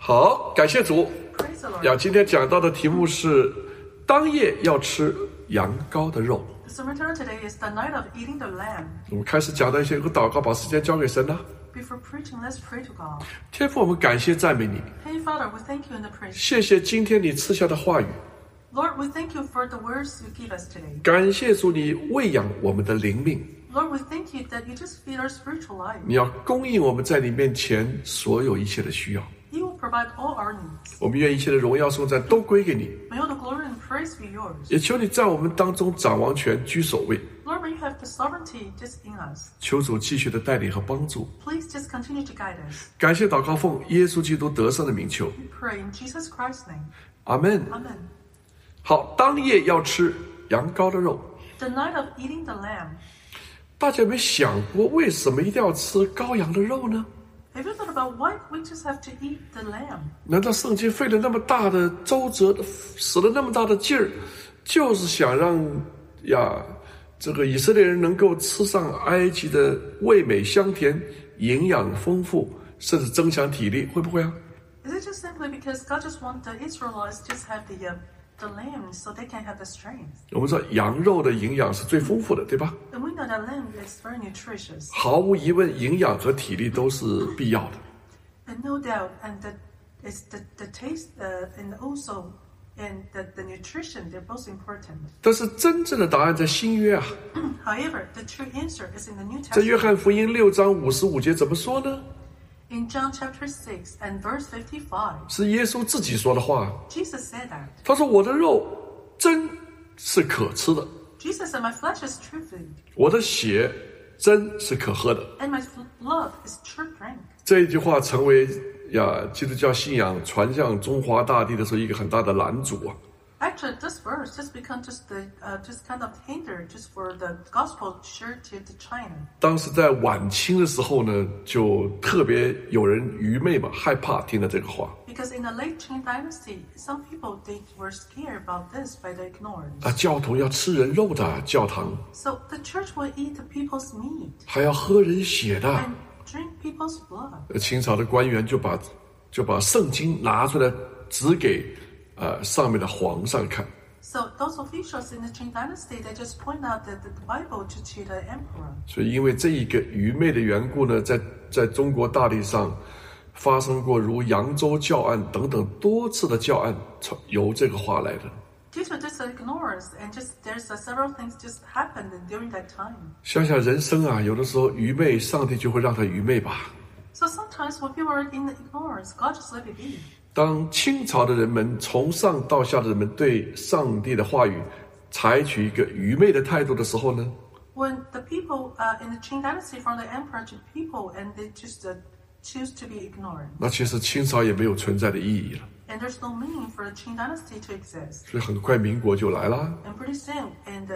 好，感谢主。 Praise the Lord. 今天讲到的题目是当夜要吃羊羔的肉。 The sermon title today is the night of eating the lamb. 我们开始讲到一些有个祷告，把时间交给神了。 Before preaching, let's pray to God. 天父，我们感谢赞美你， Hey Father, we thank you in the praise. 谢谢今天你赐下的话语， Lord, we thank you for the words you give us today. 感谢主你喂养我们的灵命， Lord, we thank you that you just feed our spiritual life. 你要供应我们在你面前所有一切的需要。 You will provide all our needs. 我们愿一切的荣耀颂赞都归给你， May all the glory and praise be yours. 也求你在我们当中掌王权居首位。 Lord, may you have the sovereignty just in us. 求主继续的带领和帮助。 Please just continue to guide us. 感谢祷告奉耶稣基督得胜的名求， We pray in Jesus Christ's name. 阿门。 Amen. 好，当夜要吃羊羔的肉。 The night of eating the lamb. 大家有没有想过，为什么一定要吃羔羊的肉呢？ Have you thought about why we just have to eat the lamb? 难道圣经费了那么大的周折，使了那么大的劲儿，就是想让这个以色列人能够吃上埃及的味美香甜、营养丰富，甚至增强体力，会不会啊？ Is it just simply because God just wants the Israelites just have the lamb so they can have the strength? 我们知道羊肉的营养是最丰富的，对吧？ And we know that lamb is very nutritious. 毫无疑问，营养和体力都是必要的。 And no doubt, and it's the taste and also and the nutrition, they're both important. 但是真正的答案在新约啊， However, the true answer is in the New 在约 Testament. 翰福音6章55节怎么说呢？ In John chapter 6 and verse 55, 是耶稣自己说的话。 Jesus said that. 他说：“我的肉真是可吃的， Jesus said, my flesh is true food, 我的血真是可喝的。 and my blood is true drink. ” 这一句话成为基督教信仰传向中华大地的时候一个很大的拦阻啊。 Actually, this verse just become just kind of hinder just for the gospel shared to China. 当时在晚清的时候呢，就特别有人愚昧嘛，害怕听了这个话 Because in the late Qing dynasty, some people they were scared about this by the ignorance. 啊，教徒要吃人肉的，教堂 So the church will eat the people's meat 还要喝人血的。 and drink people's blood. 清朝的官员就把圣经拿出来指给上面的皇上看。 So those officials in the Qing dynasty, they just point out the Bible to the emperor. 所以因为这一个愚昧的缘故呢，在中国大地上发生过如扬州教案等等多次的教案，由这个话来的。 Due to this ignorance, and just there's several things just happened during that time. 想想人生啊，有的时候愚昧，上帝就会让他愚昧吧。 So sometimes when people are in the ignorance, God just let it be. 当清朝的人们从上到下的人们对上帝的话语采取一个愚昧的态度的时候呢， When the people in the Qing dynasty from the emperor to people, and they just choose to be ignorant, 那其实清朝也没有存在的意义了。 and there's no meaning for the Qing dynasty to exist. 所以很快民国就来了。 And pretty soon, and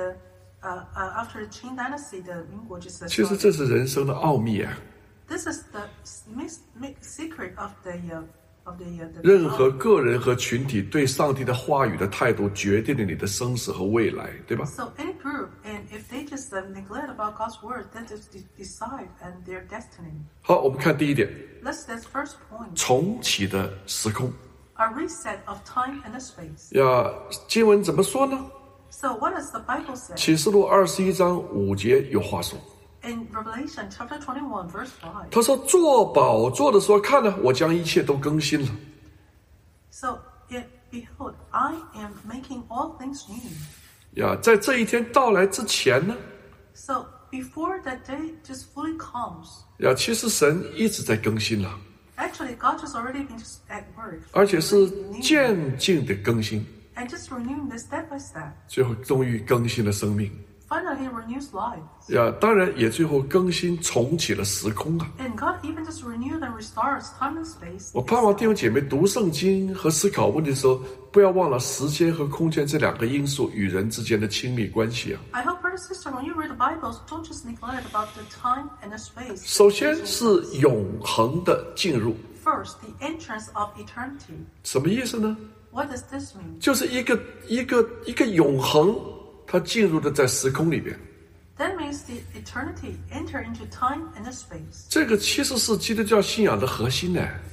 after the Qing dynasty, the Mingguo just 其实 started. 这是人生的奥秘啊！ This is the secret of the 任何个人和群体对上帝的话语的态度，决定了你的生死和未来，对吧？ So any group, and if they just neglect about God's word, then just decide and their destiny. 好，我们看第一点， That's the first point. 重启的时空。 A reset of time and space. 经文怎么说呢？ So what does the Bible say? 启示录21章5节有话说， In Revelation chapter 21, verse 5. 他说：“坐宝座的说，看呢，我将一切都更新了。 So, yet, behold, I am making all things new. 在这一天到来之前呢， So, before that day just fully comes, 其实神一直在更新了， actually God has already been just at work. 而且是渐进的更新， And just renewing this step by step. 最后终于更新了生命。 Finally, He renews life. 当然也最后更新重启了时空啊！ And God even just renewed and restores time and space. 我盼望弟兄姐妹读圣经和思考问题的时候，不要忘了时间和空间这两个因素与人之间的亲密关系啊。 I hope, brother and sister, when you read the Bible, don't just neglect about the time and the space. 首先是永恒的进入， First, the entrance of eternity. 什么意思呢？ What does this mean? 就是一个永恒，它进入的在时空里边。 That means the eternity enter into time and space. 这个其实是基督教信仰的核心呢。 This is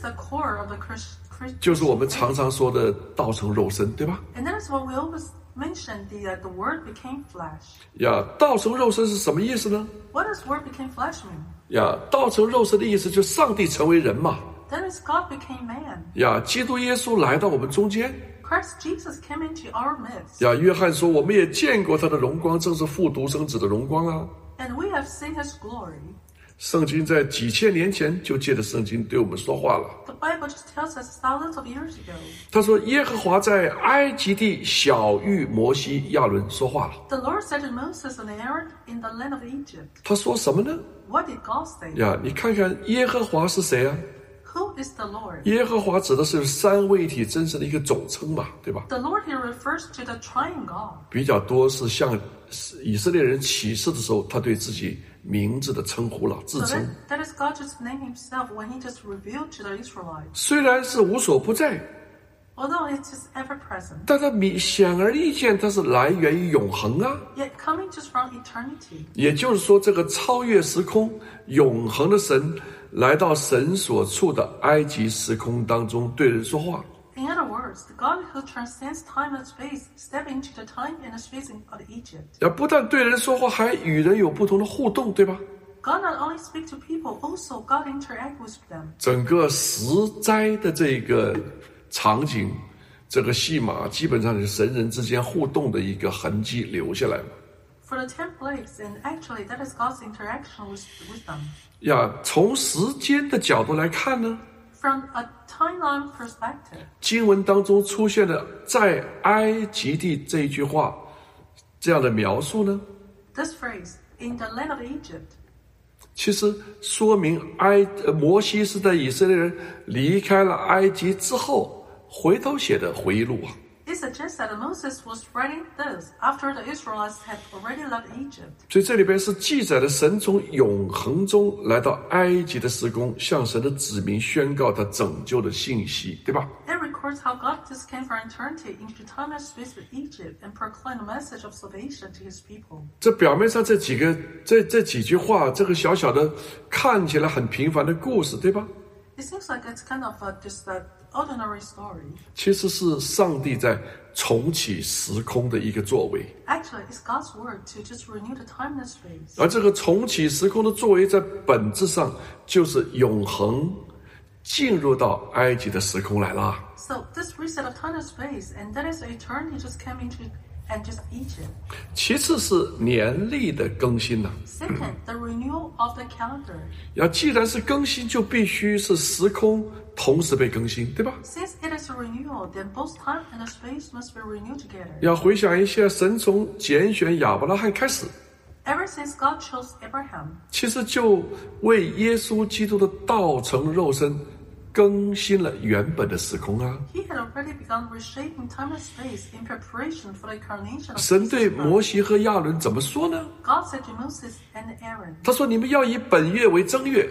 the core of the Christian. 就是我们常常说的道成肉身，对吧？ And that is what we always mention, the word became flesh. 呀，道成肉身是什么意思呢？ What does word became flesh mean? 呀，道成肉身的意思就是上帝成为人嘛。 That is God became man. 呀，基督耶稣来到我们中间。 Christ Jesus came into our midst. 呀，约翰说，我们也见过他的荣光，正是父独生子的荣光啊。 And we have seen his glory. 圣经在几千年前就借着圣经对我们说话了。 The Bible just tells us thousands of years ago. 他说，耶和华在埃及地晓谕摩西、亚伦说话了。 The Lord said to Moses and Aaron in the land of Egypt. 他说什么呢？ What did God say? 呀，你看看耶和华是谁啊？ Who is the Lord? 耶和华指的是三位一体真神的一个总称嘛，对吧？ The Lord here refers to the triune God. 比较多是向以色列人启示的时候，他对自己名字的称呼了，自 So 称。 that is God just named himself when he just revealed to the Israelites. 虽然是无所不在， Although it is ever present, 但它显而易见，它是来源于永恒啊。 yet coming just from eternity. 也就是说，这个超越时空、永恒的神，来到神所处的埃及时空当中，对人说话。 In other words, the God who transcends time and space stepped into the time and space of Egypt. 要不但对人说话，还与人有不同的互动，对吧？ God not only speaks to people, also God interacts with them. 整个十灾的这个场景，这个戏码基本上是神人之间互动的一个痕迹留下来嘛。 For the 10 plagues, and actually that is God's interaction with them. 呀，从时间的角度来看呢， From a timeline perspective, 经文当中出现的在埃及地这一句话，这样的描述呢， this phrase, in the land of Egypt, 其实说明摩西是在以色列人离开了埃及之后回头写的回忆录啊。 it suggests that Moses was writing this after the Israelites had already left Egypt. 所以这里边是记载了神从永恒中来到埃及的时空，向神的子民宣告他拯救的信息，对吧？ It records how God just came from eternity into time and space with Egypt and proclaimed a message of salvation to his people. 这表面上这几句话，这个小小的看起来很平凡的故事，对吧？ It seems like it's kind of just an ordinary story. 其实是上帝在重启时空的一个作为， Actually, it's God's word to just renew the time and space. 而这个重启时空的作为，在本质上就是永恒进入到埃及的时空来了。 So this reset of time and space, and that is eternity just came into and just Egypt. 其次是年历的更新了。 Second, the renewal of the calendar. 要既然是更新，就必须是时空同时被更新，对吧？ Since it is a renewal, then both time and the space must be renewed together. 要回想一下，神从拣选亚伯拉罕开始， Ever since God chose Abraham, 其实就为耶稣基督的道成肉身更新了原本的时空啊。 he had already begun reshaping time and space in preparation for the incarnation of 神对 Jesus 摩 Christ. 西和亚伦怎么说呢？ God said to Moses and Aaron, 他说：“你们要以本月为正月。”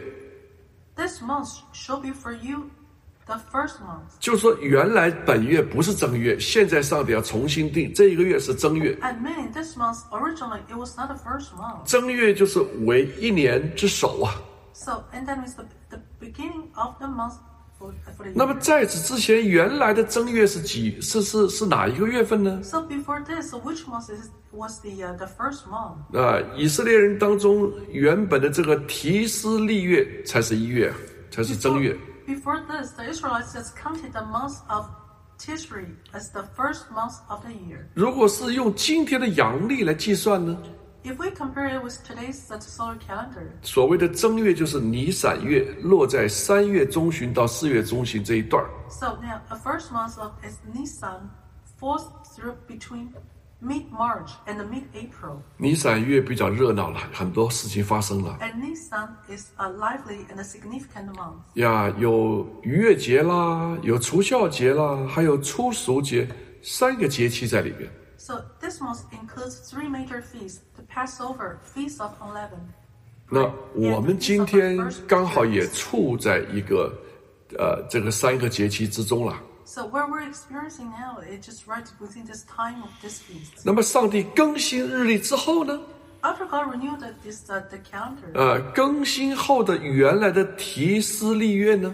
this month shall be for you the first month. 就是说，原来本月不是正月，现在上帝要重新定，这一个月是正月。 Admitting this month, originally it was not the first month. 正月就是为一年之首啊。 So, and then it's the beginning of the month for the 那么 year. 在此之前，原来的正月是哪一个月份呢？ So before this, so which month was the first month? 以色列人当中原本的这个提斯利月才是1月，才是正月。 Before this, the Israelites just counted the month of Tishri as the first month of the year. 如果是用今天的阳历来计算呢， If we compare it with today's solar calendar, 所谓的正月就是尼散月，落在3月中旬到4月中旬这一段儿。 so now the first month of is Nisan falls through between mid-March and mid-April. 尼散月比较热闹了，很多事情发生了 And Nisan is a lively and a significant month. 呀，有逾越节啦，有除酵节啦，还有初熟节，3个节期在里边。 So this month includes 3 major feasts: the Passover, Feast of Unleavened. 那我们今天刚好也处在一个这个3个节期之中了。 So what we're experiencing now, it's just right within this time of this feast. 那么上帝更新日历之后呢？ After God renewed the calendar, 更新后的原来的提斯利月呢？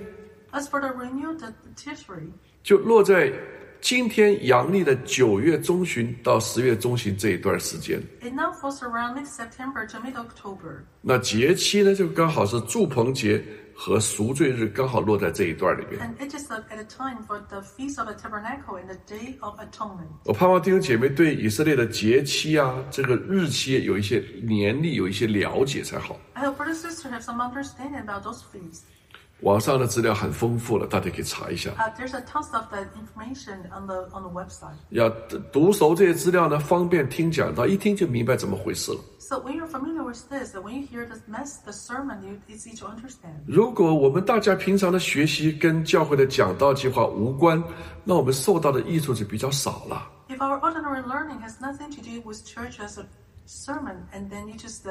As for the renewal, the Tishri, 就落在今天阳历的9月中旬到10月中旬这一段时间。 it now falls around mid-September to mid-October. 那节期呢，就刚好是住棚节和赎罪日，刚好落在这一段里面。 And it is at a time for the Feast of the Tabernacle and the Day of Atonement. 我盼望弟兄姐妹对以色列的节期啊，这个日期有一些年历有一些了解才好。 I hope brothers and sisters have some understanding about those feasts. 网上的资料很丰富了，大家可以查一下。 There's a tons of that information on the website. 要读熟这些资料呢，方便听讲道，一听就明白怎么回事了。 So when you're familiar with this, and when you hear the sermon, it's easy to understand. 如果我们大家平常的学习跟教会的讲道计划无关，那我们受到的益处就比较少了。 If our ordinary learning has nothing to do with church as a sermon, and then you just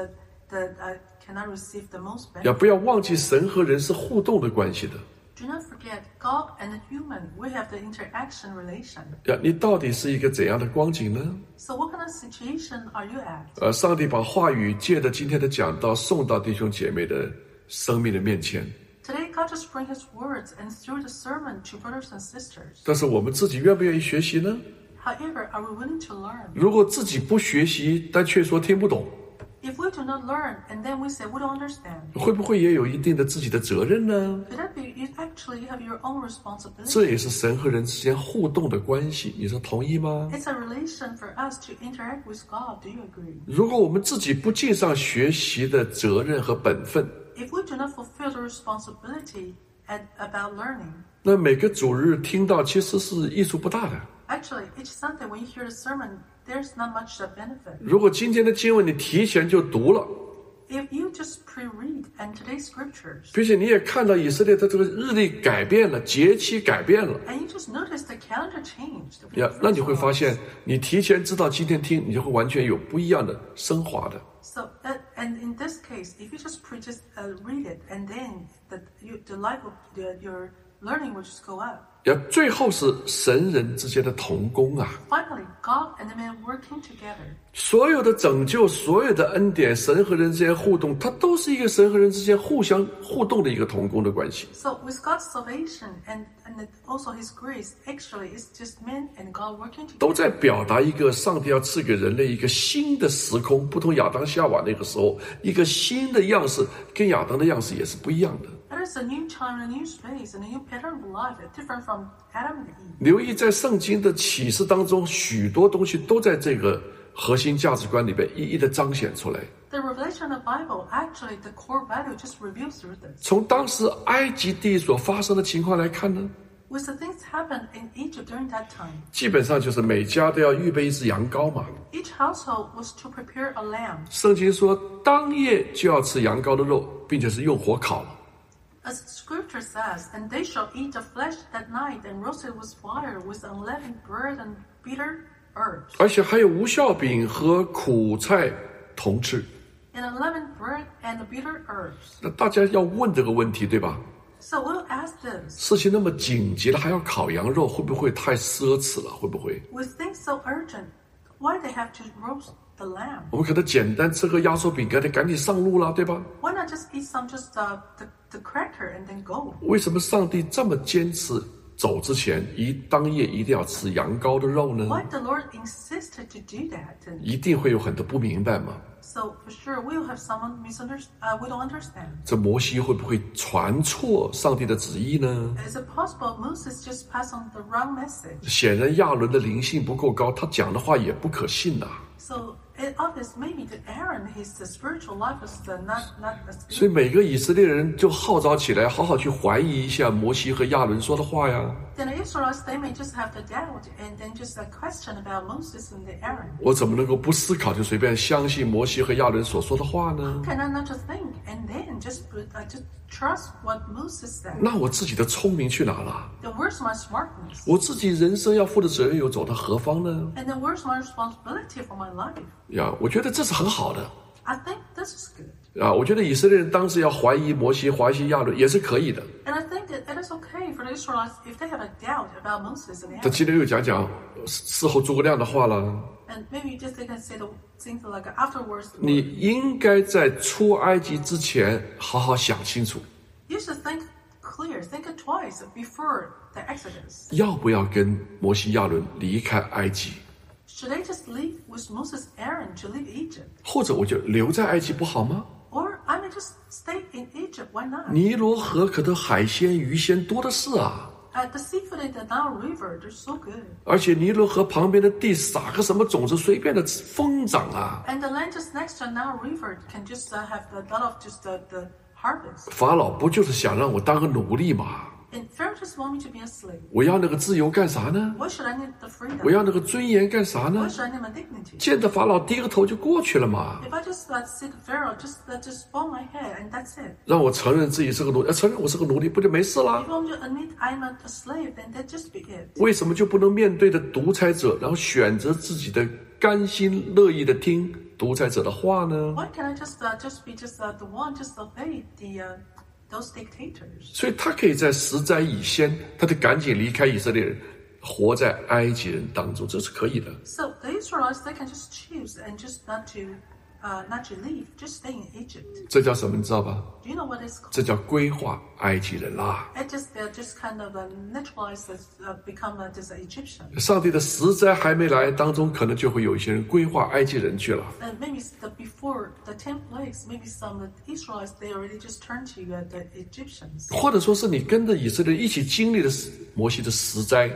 cannot receive the most 要 benefit. 不要忘记神和人是互动的关系的？ Do not forget, God and the human, we have the interaction relation. 你到底是一个怎样的光景呢？ So what kind of situation are you at? 上帝把话语借着今天的讲道送到弟兄姐妹的生命的面前， Today, God just brings His words and through the sermon to brothers and sisters. 但是我们自己愿不愿意学习呢？ However, are we willing to learn? 如果自己不学习，但却说听不懂， If we do not learn and then we say we don't understand, 会不会也有一定的自己的责任呢？ could that be you have your own responsibility? 这也是神和人之间互动的关系，你说同意吗？ It's a relation for us to interact with God. Do you agree? 如果我们自己不尽上学习的责任和本分， If we do not fulfill the responsibility about learning, 那每个主日听到其实是益处不大的。 actually, each Sunday when you hear the sermon, there's not much of benefit. 如果今天的经文你提前就读了， If you just pre-read and today's scriptures, 并且你也看到以色列的这个日历改变了，节期改变了， and you just notice the calendar changed, 那你会发现，你提前知道今天听，你就会完全有不一样的升华的。 So, and in this case, if you just read it, and then the life of your learning will just go up. 最后是神人之间的同工啊， Finally, God and the man working together. 所有的拯救，所有的恩典，神和人之间互动，它都是一个神和人之间互相互动的一个同工的关系。 So with God's salvation and also His grace, actually it's just man and God working 都 together. 在表达一个上帝要赐给人类一个新的时空，不同亚当夏娃那个时候一个新的样式，跟亚当的样式也是不一样的。 There is a new time, a new space, and a new pattern of life, different from Adam and Eve. 留意在圣经的启示当中，许多东西都在这个核心价值观里边一一的彰显出来。 The revelation of the Bible, actually, the core value just reveals through this. 从当时埃及地所发生的情况来看呢， With the things happened in Egypt during that time, 基本上就是每家都要预备一只羊羔嘛。 each household was to prepare a lamb. 圣经说，当夜就要吃羊羔的肉，并且是用火烤了。 As Scripture says, and they shall eat the flesh that night and roast it with fire, with unleavened bread and bitter herbs. 而且还有无酵饼和苦菜同吃。 And unleavened bread and bitter herbs. 那大家要问这个问题，对吧？ So we'll ask this. 事情那么紧急了，还要烤羊肉，会不会太奢侈了？会不会？ With things so urgent, why they have to roast the lamb? 我们可能简单吃个压缩饼干，得赶紧上路了，对吧？ Why not just eat some the cracker and then go? 为什么上帝这么坚持走之前当夜一定要吃羊羔的肉呢？ Why the Lord insisted to do that? And 一定会有很多不明白嘛。 so for sure we'll have someone we don't understand. 这摩西会不会传错上帝的旨意呢？ Is it possible Moses just passed on the wrong message? 显然亚伦的灵性不够高，他讲的话也不可信呐、 So it obvious maybe that Aaron, his spiritual life is not as 所以 good. 每个以色列人就号召起来，好好去怀疑一下摩西和亚伦说的话呀。 Then the Israelites, they may just have the doubt and then just a question about Moses and the Aaron. 我怎么能够不思考就随便相信摩西和亚伦所说的话呢？ Can I not just think and then just trust what Moses said? 那我自己的聪明去哪了？ Then where's my smartness? 我自己人生要负的责任又走到何方呢？ And then where's my responsibility for my life? 我觉得这是很好的。 I think this is good. 我觉得以色列人当时要怀疑摩西、怀疑亚伦也是可以的。 And I think that it is okay for the Israelites if they have a doubt about Moses and 这 Aaron. 今天又讲事后诸葛亮的话了。 And maybe just they can say the things like afterwards. 你应该在出埃及之前好好想清楚。 You should think clear. Think it twice before the Exodus. 要不要跟摩西亚伦离开埃及？ Should I just leave with Moses Aaron to leave Egypt? 或者我就留在埃及不好吗？ Or I may just stay in Egypt, why not? 尼罗河可的海鲜、鱼鲜多的是啊！ The seafood in the Nile River, they're so good. 而且尼罗河旁边的地撒个什么种子，随便的疯长啊！ And the land just next to the Nile River can just have a lot of just the harvest. 法老不就是想让我当个奴隶吗？ And Pharaoh just want me to be a slave. 我要那个自由干啥呢？ Why should I need the freedom? 我要那个尊严干啥呢 Why？ should I need my dignity? 见着法老低个头就过去了嘛。 If I just see the Pharaoh, just bow my head and that's it. 让我承认自己是个奴隶，承认我是个奴隶，不就没事啦 If？ I want to admit I'm a slave, then that just be it. 为什么就不能面对着独裁者，然后选择自己的甘心乐意的听独裁者的话呢？ Why can't I just be the one just obey those dictators? 所以他可以在十灾以先，他就赶紧离开以色列人，活在埃及人当中，这是可以的。 So the Israelites, they can just choose and just not to leave, just stay in Egypt. 这叫什么？你知道吧？ Do you know what it's called? 这叫规划埃及人啦。 It just kind of naturalized become this Egyptian. 上帝的十灾还没来，当中可能就会有一些人规划埃及人去了。 And maybe before the 10 plagues, maybe some of the Israelites, they already just turned to the Egyptians. 或者说是你跟着以色列人一起经历了摩西的十灾，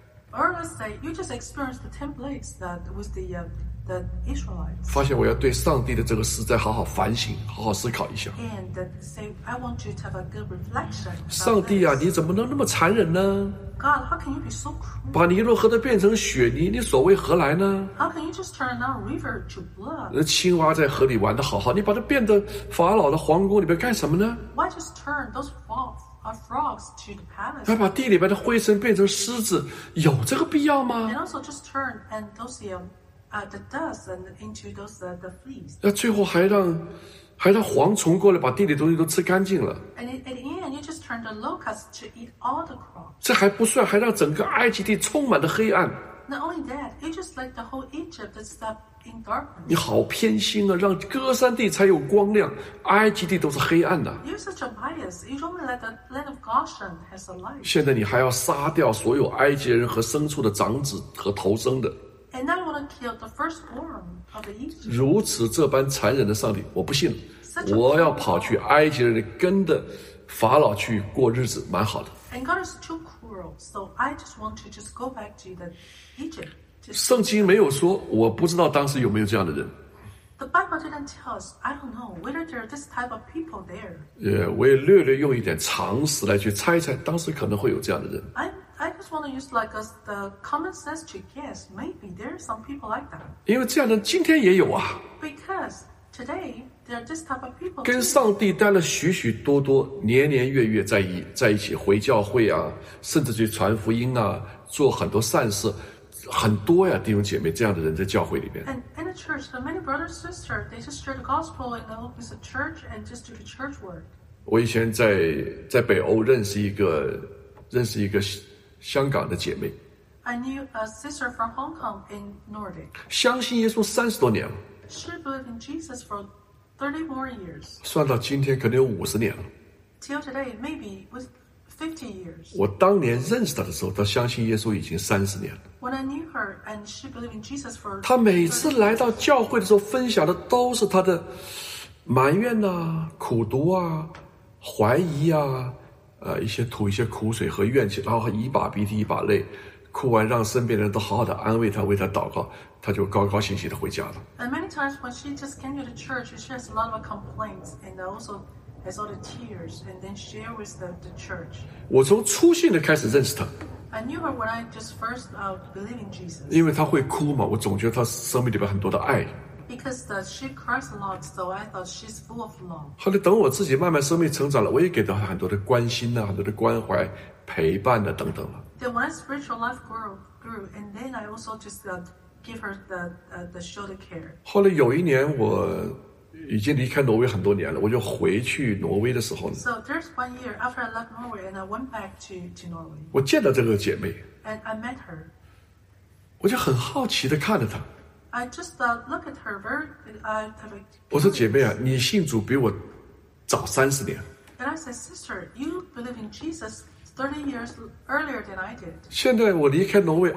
Or let's say you just experienced the 10 plagues that was the Israelites. 发现我要对上帝的这个十灾好好反省，好好思考一下。 And say, I want you to have a good reflection. 上 About 帝啊， this. 你怎么能那么残忍呢？ God, how can you be so cruel? 把尼罗河都变成血泥，你所为何来呢？ How can you just turn a river to blood? 青蛙在河里玩得好好，你把它变得法老的皇宫里边干什么呢？ Why just turn those frogs to the palace? 还把地里边的灰尘变成狮子，有这个必要吗？ And also just turn and those the dust and into those the fleas. 那最后还让蝗虫过来把地里东西都吃干净了， And at the end, you just turn the locusts to eat all the crops. 这还不算，还让整个埃及地充满了黑暗。 Not only that, you just like the whole Egypt that's in darkness. 你好偏心啊，让歌珊地才有光亮，埃及地都是黑暗的。 You're such a bias. You only let the land of Goshen has a light. 现在你还要杀掉所有埃及人和牲畜的长子和头生的， And now you want to kill the firstborn of the Egypt. 如此这般残忍的上帝，我不信了。我要跑去埃及人跟着法老去过日子，蛮好的。 And God is too cruel, so I just want to just go back to the Egypt. 圣经没有说，我不知道当时有没有这样的人。 The Bible didn't tell us. I don't know whether there are this type of people there. 我也略略用一点常识来去猜猜，当时可能会有这样的人。 I just want to use the common sense to guess. Maybe there are some people like that. 因为这样的人今天也有啊， Because today there are this type of people 跟 too. 上帝待了许许多多年年月月在一起回教会啊，甚至去传福音啊，做很多善事，很多呀，弟兄姐妹，这样的人在教会里面。 And in the church, the many brothers and sisters, they just share the gospel and with the church and just do the church work. 我以前在北欧认识一个香港的姐妹， I knew a sister from Hong Kong in Nordic. 相信耶稣30多年了， She believed in Jesus for 30 more years. 算到今天可能有50年了。 Till today, maybe with 50 years. 我当年认识她的时候，她相信耶稣已经30年了。 When I knew her and she believed in Jesus for 她每次来到教会的时候，分享的都是她的埋怨啊、苦毒啊、怀疑啊，吐一些苦水和怨气，然后一把鼻涕一把泪，哭完让身边的人都好好的安慰她，为她祷告，她就高高兴兴的回家了。 And many times when she just came to the church, she has a lot of complaints and also has all the tears and then share with the church. 我从初信的开始认识她， I knew her when I just first believed in Jesus. 因为她会哭嘛，我总觉得她生命里边很多的爱。 Because she cries a lot, so I thought she's full of love. 后来等我自己慢慢生命成长了，我也给她很多的关心啊，很多的关怀、陪伴啊等等了。 Then when my spiritual life grew, and then I also just give her the shoulder care. 后来有一年我已经离开挪威很多年了，我就回去挪威的时候呢， So there's 1 year after I left Norway and I went back to Norway. 我见到这个姐妹， And I met her. 我就很好奇的看着她， I just look at her very. 我说姐妹啊，你信主比我早30年， And I said, Sister, you believe in Jesus 30 years earlier than I did. 现在我离开挪威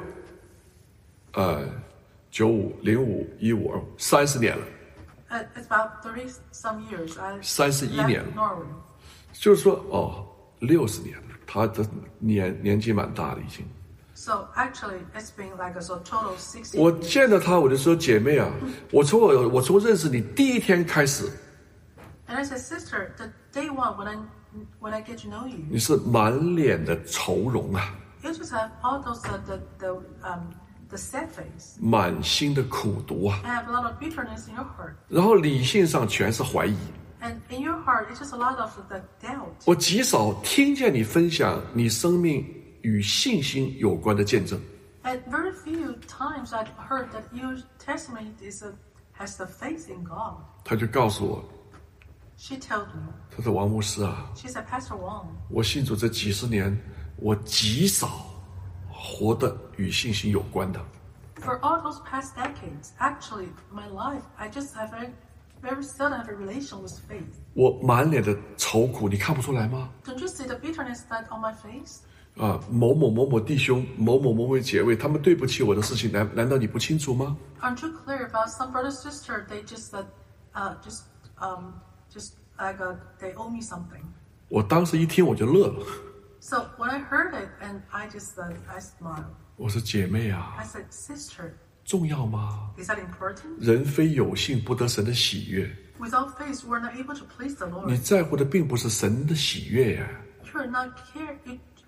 ，95、05、15、30年了。 It's about 30 some years. I 31年 left Norway. 就是说，60年了，他的年纪蛮大的已经。 So actually, it's been like a total 60. 我见到他，我就说姐妹啊，我从认识你第一天开始， And I said, Sister, the day one when I get to know you, 你是满脸的愁容啊， you just have all those the sad face 满心的苦毒啊， and have a lot of bitterness in your heart. 然后理性上全是怀疑。 And in your heart, it's just a lot of the doubt. 我极少听见你分享你生命与信心有关的见证。 And very few times I've heard that your testimony has the faith in God. 他就告诉我， She told me, 他说王牧师啊， she said, Pastor Wang, 我信主这几十年，我极少活得与信心有关的。 for all those past decades, actually, my life, I just have very seldom have a relation with faith. 我满脸的愁苦，你看不出来吗？ Don't you see the bitterness that on my face? 某某弟兄、某某姐妹，他们对不起我的事情，难道你不清楚吗？ Aren't you clear about some brother sister? They just like they owe me something. 我当时一听我就乐了， So when I heard it, and I just I smiled. 我说姐妹啊， I said, Sister, 重要吗？ is that important? 人非有信不得神的喜悦， Without faith, we're not able to please the 你 Lord. 在乎的并不是神的喜悦呀， You're not care.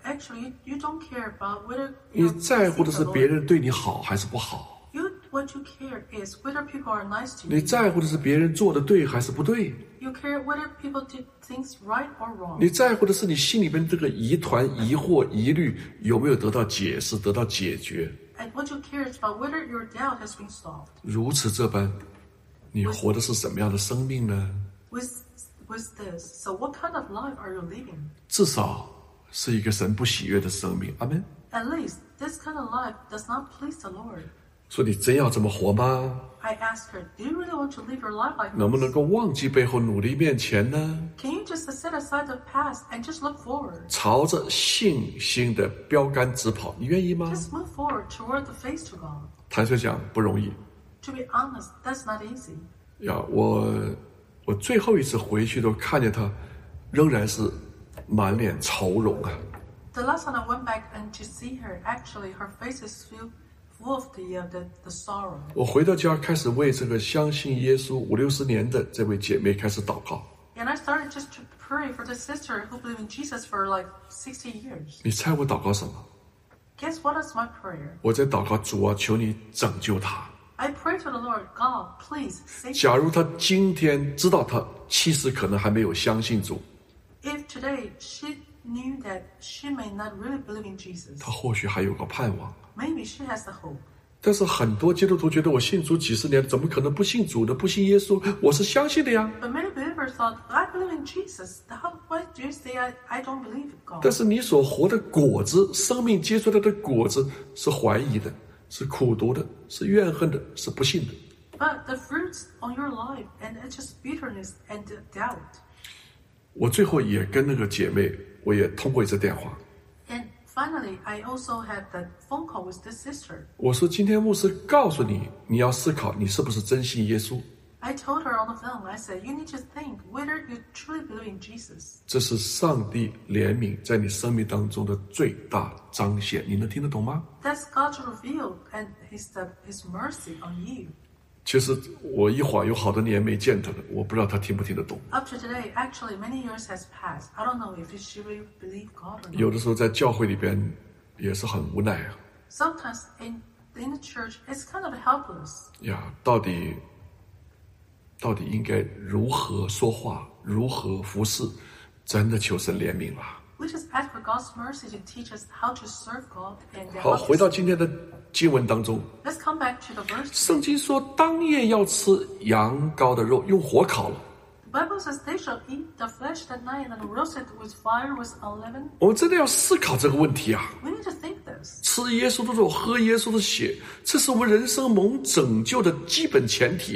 You don't care about whether 你 you 在乎的 please 是 the 别 Lord. 人对你好还是不好， What you care is whether people are nice to 你 you. 在乎的是别人做的对还是不对， You care whether people do things right or wrong. 你在乎的是你心里边这个疑团、疑惑、疑虑有没有得到解释、得到解决。 And what you care is about whether your doubt has been solved. 如此这般，你活的是什么样的生命呢？ With this, so what kind of life are you living? 至少是一个神不喜悦的生命。阿门。 At least this kind of life does not please the Lord. 说你真要这么活吗？ I asked her, do you really want to live your life like 能不能 this? 够忘记背后，努力面前呢？ Can you just set aside the past and just look forward? 朝着信心的标杆直跑，你愿意吗？ Just move forward toward the face to God. 坦率讲不容易 To be honest, that's not easy. 呀。我最后一次回去都看见他，仍然是满脸愁容啊。 The last time I went back and to see her, actually her face is full of the sorrow. 我回到家开始为这个相信耶稣50-60年的这位姐妹开始祷告。 And I started just to pray for the sister who believed in Jesus for like 60 years. 你猜我祷告什么？ Guess what is my prayer? 我在祷告主啊，求你拯救她。 I pray to the Lord, God, please save 假如她今天知道她其实可能还没有相信主， If today she knew that she may not really believe in Jesus, 她或许还有个盼望。 maybe she has the hope. 但是很多基督徒觉得我信主几十年，怎么可能不信主呢？不信耶稣，我是相信的呀。 But many believers thought, I believe in Jesus. Why do you say I don't believe in God? 但是你所活的果子，生命结出来的果子是怀疑的，是苦毒的，是怨恨的，是不信的。 But the fruits on your life, and it's just bitterness and doubt. 我最后也跟那个姐妹，我也通过一次电话， And finally, I also had that phone call with this sister. 我说今天牧师告诉你，你要思考你是不是真信耶稣， I told her on the phone, I said, you need to think whether you truly believe in Jesus. 这是上帝怜悯在你生命当中的最大彰显，你能听得懂吗？ That's God's revealed and His mercy on you. 其实我一晃有好多年没见他了，我不知道他听不听得懂。 Up to today, actually, many years has passed. I don't know if she really believe God or 有 not. 的时候在教会里边也是很无奈啊， Sometimes in the church, it's kind of helpless. 呀，到底应该如何说话，如何服侍，真的求神怜悯了。 We just ask for God's mercy to teach us how to serve God and 好， how 回到 to 今天的经文当中， Let's come back to the verse. 圣经说当夜要吃羊羔的肉，用火烤了。 The Bible says they shall eat the flesh that night and roast it with fire with unleavened. 我们真的要思考这个问题啊！ We need to think this. 吃耶稣的肉，喝耶稣的血，这是我们人生蒙拯救的基本前提啊！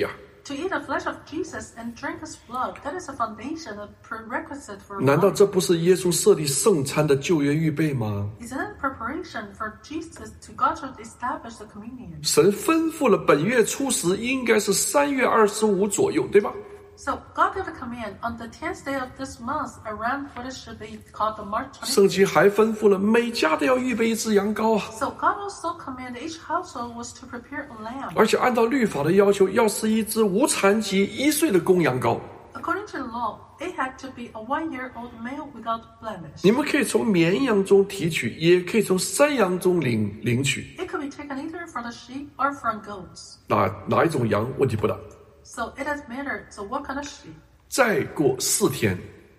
To eat the flesh of Jesus and drink his blood, that is a foundation, a prerequisite for 难道 life. 这不是耶稣设立圣餐的救援预备吗？ Isn't it preparation for Jesus to God to establish the communion? 神吩咐了本月初十应该是3月25左右，对吧？ So God gave a command on the 10th day of this month, around what it should be called the March 20th. 圣经还吩咐了每家都要预备一只羊羔啊， So God also commanded each household was to prepare a lamb. 而且按照律法的要求，要是一只无残疾1岁的公羊羔。 According to the law, it had to be a 1-year-old male without blemish. 你们可以从绵羊中提取，也可以从山羊中领取。 It could be taken either from the sheep or from goats. 哪一种羊问题不大。 So it doesn't matter. So what kind of sheep? 再过4天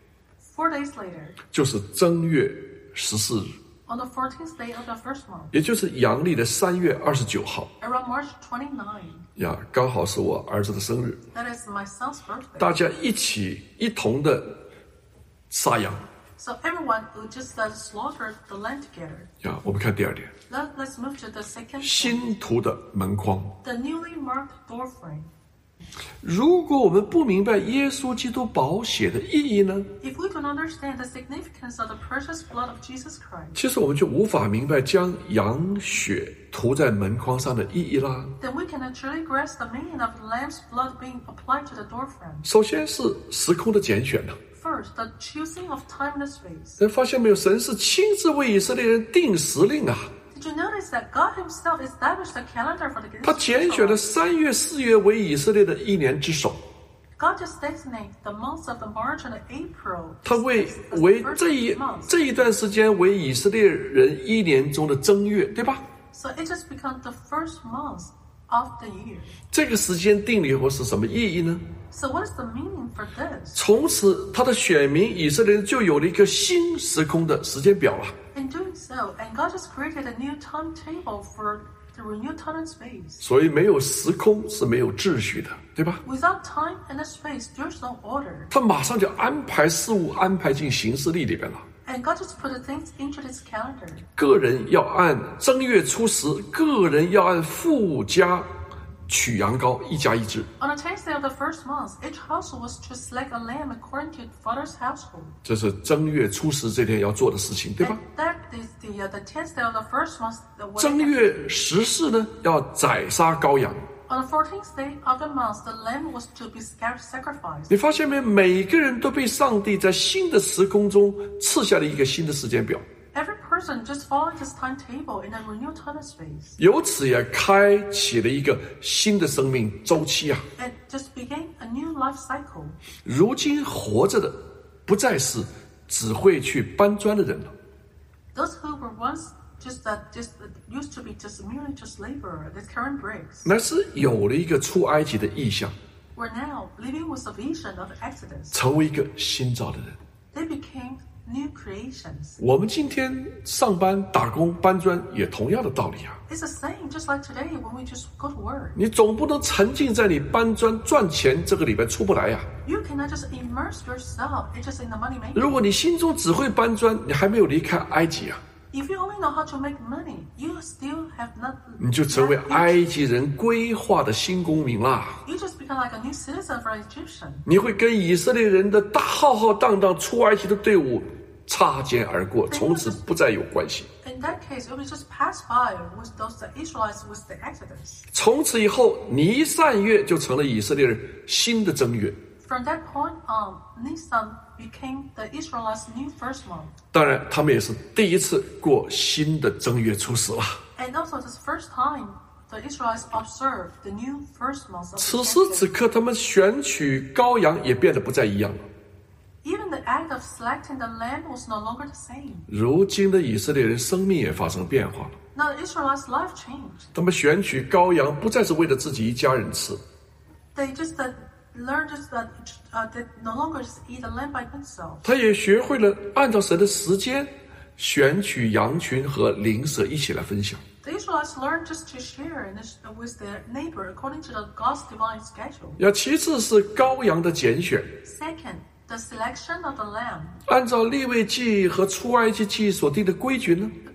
4 days later, 就是正月14日， on the 14th day of the first month, 也就是阳历的3月29号 around March 29, 呀，刚好是我儿子的生日， that is my son's birthday. 大家一同的杀羊 So everyone would just slaughter the lamb together. 呀。我们看第2点， Let's move to the second one, 新涂的门框。 the newly marked door frame. 如果我们不明白耶稣基督宝血的意义呢， If we don't understand the significance of the precious blood of Jesus Christ, 其实我们就无法明白将羊血涂在门框上的意义啦。 then we can actually grasp the meaning of the lamb's blood being applied to the door frame. 首先是时空的拣选呢， First, the choosing of time and space. 人发现没有？神是亲自为以色列人定时令啊， Did you notice that God himself established the calendar for the 他拣选了 Israelites? 3月、4月为以色列的1年之首， God just designated the months of the March and the April 他为 as the 为 first months. 这一段时间为以色列人1年中的正月，对吧？ So it just becomes the first month of the year. 这个时间定了以后是什么意义呢？ So what is the meaning for this? 从此他的选民以色列人就有了一个新时空的时间表了。 In doing so, and God just created a new timetable for the renewed time and space. 所以没有时空是没有秩序的，对吧？ Without time and space, there's no order. 他马上就安排事物安排进行事历里边了。 And God just put the things into this calendar. 个人要按正月初10，个人要按父家取羊羔，1家1只。 On the 10th day of the first month, each household was to select a lamb according to the father's household. 这是正月初10这天要做的事情，对吧？ And that is the 10th day of the first month. The 正月14呢，要宰杀羔羊。 On the 14th day of the month, the lamb was to be sacrificed. 你发现没？每个人都被上帝在新的时空中赐下了一个新的时间表， Every person just following this timetable in a renewed time and space. 由此也开启了一个新的生命周期啊！ It just began a new life cycle. 如今活着的，不再是只会去搬砖的人了， Those who were once used to be just merely just laborer, the current bricks, 乃是有了一个出埃及的意象， were now living with a vision of Exodus. 成为一个新造的人。 They became new creations. 我们今天上班打工搬砖也同样的道理啊！ It's the same, just like today when we just go to work. 你总不能沉浸在你搬砖赚钱这个里边出不来呀、 You cannot just immerse yourself just in the money making. 如果你心中只会搬砖，你还没有离开埃及啊， If you only know how to make money, you still have not. 你就成为埃及人规划的新公民啦。 You just become like a new citizen for Egyptian. 你会跟以色列人的大浩浩荡荡出埃及的队伍擦肩而过，从此不再有关系。 In that case, it will just pass by with the Israelites with the Exodus. 从此以后，尼散月就成了以色列人新的正月。 From that point on, Nisan became the Israelites' new first month. 当然，他们也是第一次过新的正月初10了。 And also, this first time, the Israelites observed the new first month of 此 the 时 10th 此 day. 刻，他们选取羔羊也变得不再一样了。 Even the act of selecting the lamb was no longer the same. 如今的以色列人生命也发生变化了。 Now, the Israelites' life changed. 他们选取羔羊不再是为了自己一家人吃， They just learned they no longer just eat the lamb by themselves. 他也学会了按照神的时间选取羊群和邻舍一起来分享。 The Israelites learned just to share with their neighbor according to the God's divine schedule. 其次是羔羊的拣选， Second, the selection of the lamb. 按照利未记和出埃及记所定的规矩呢，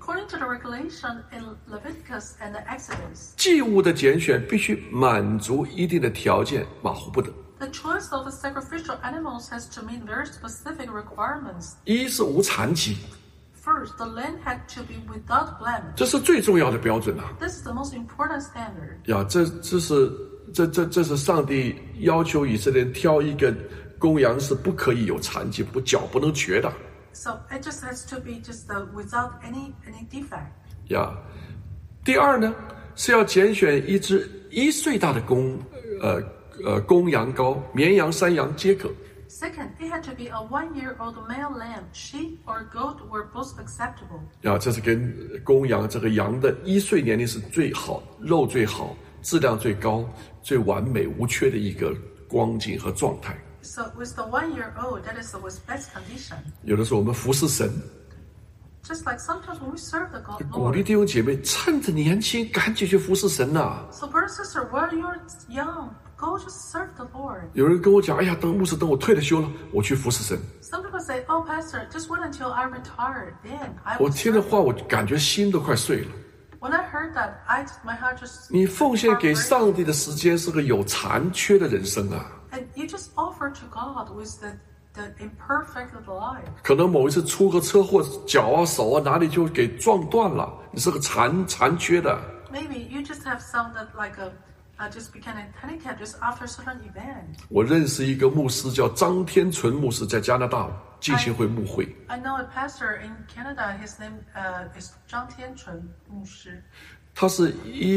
According to the regulation in Leviticus and the Exodus, 祭物的拣选必须满足一定的条件，马虎不得。 the choice of the sacrificial animals has to meet very specific requirements. 一是无残疾， First, the lamb had to be without blemish. 这是最重要的标准啊！ This is the most important standard. 呀，这是上帝要求以色列人挑一个公羊是不可以有残疾，脚不能瘸的。 So it just has to be just without any defect. 呀，第二呢是要拣选一只1岁大的公羊羔，绵羊、山羊皆可。 Second, it had to be a 1-year-old male lamb. Sheep or goat were both acceptable. 呀，这是跟公羊这个羊的1岁年龄是最好，肉最好，质量最高，最完美无缺的一个光景和状态。 So with the 1-year-old, that is with best condition. 有的时候我们服侍神， Just like sometimes when we serve the God 鼓励 Lord. 弟兄姐妹趁着年轻赶紧去服侍神呐、 So brother and sister, while you're young, go just serve the Lord. 有人跟我讲，哎呀，等牧师等我退了休了，我去服侍神。 Some people say, "Oh, pastor, just wait until I retire, then I 我 will." 听的话，我感觉心都快碎了。 When I heard that, my heart just. 你奉献给上帝的时间是个有残缺的人生啊！ And you just offer to God with the imperfect life. 可能某一次出个车祸，脚啊、手啊哪里就给撞断了，你是个残缺的。 Maybe you just have some that like just became handicapped just after a certain event. 我认识一个牧师叫张天纯牧师，在加拿大浸信会牧会。 I know a pastor in Canada. His name is 张天纯牧师。 他是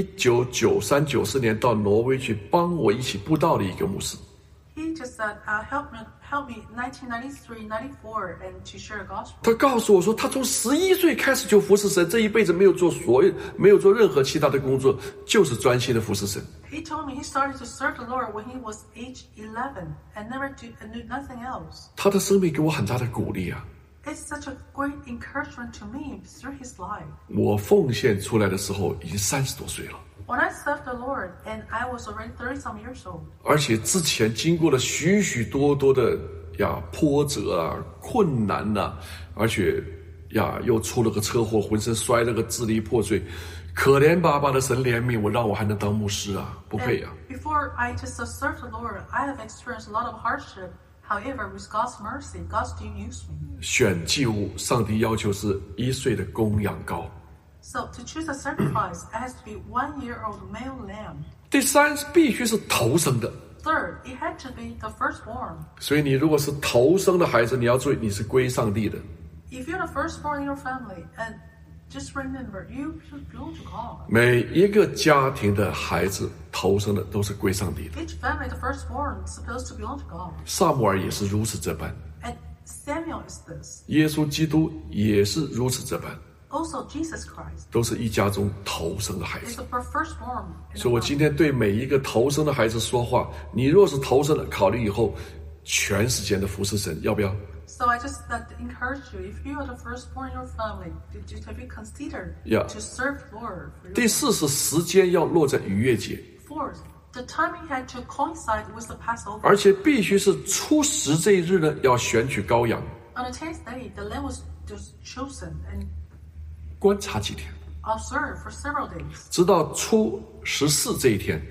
1993、94年到挪威去帮我一起布道的一个牧师。 He just helped me 1993, 94, and to share the gospel. 他告诉我说，他从11岁开始就服侍神，这一辈子没有做任何其他的工作，就是专心的服侍神。 He told me he started to serve the Lord when he was age 11 and knew nothing else. 他的生命给我很大的鼓励啊！ It's such a great encouragement to me through his life. 我奉献出来的时候已经30多岁了， When I served the Lord, and I was already 30-some years old. 而且之前经过了许许多多的波折啊、困难呐、而且又出了个车祸，浑身摔了个支离破碎，可怜巴巴的神怜悯我，让我还能当牧师啊，不配啊！ Before I just served the Lord, I have experienced a lot of hardship. However, with God's mercy, God still used me. 选祭物，上帝要求是1岁的公羊羔。 So to choose a sacrifice, it has to be 1-year-old male lamb. 第三必须是头生的， Third, it had to be the firstborn. 所以你如果是头生的孩子，你要注意你是归上帝的。 If you're the firstborn in your family, and just remember, you should belong to God. 每一个家庭的孩子头生的都是归上帝的。 Each family, the firstborn, is supposed to belong to God. 撒母耳也是如此这般， And Samuel is this. 耶稣基督也是如此这般， Also, Jesus Christ 都是一家中头生的孩 is 子。 the firstborn. In 所以 the 我 family. 今天对每一个头生的孩子说话，你若是头生的，考虑以后全时间的服侍神，要不要？ So I just encourage you, if you are the firstborn in your family, have you considered Yeah. to serve the Lord? For your 第4是时间要落在逾越节， Fourth, the timing had to coincide with the Passover. 而且必须是初10这一日呢，要选取羔羊， On the 10th day, the lamb was just chosen and 观察几天， observed for several days. 直到初14这一天，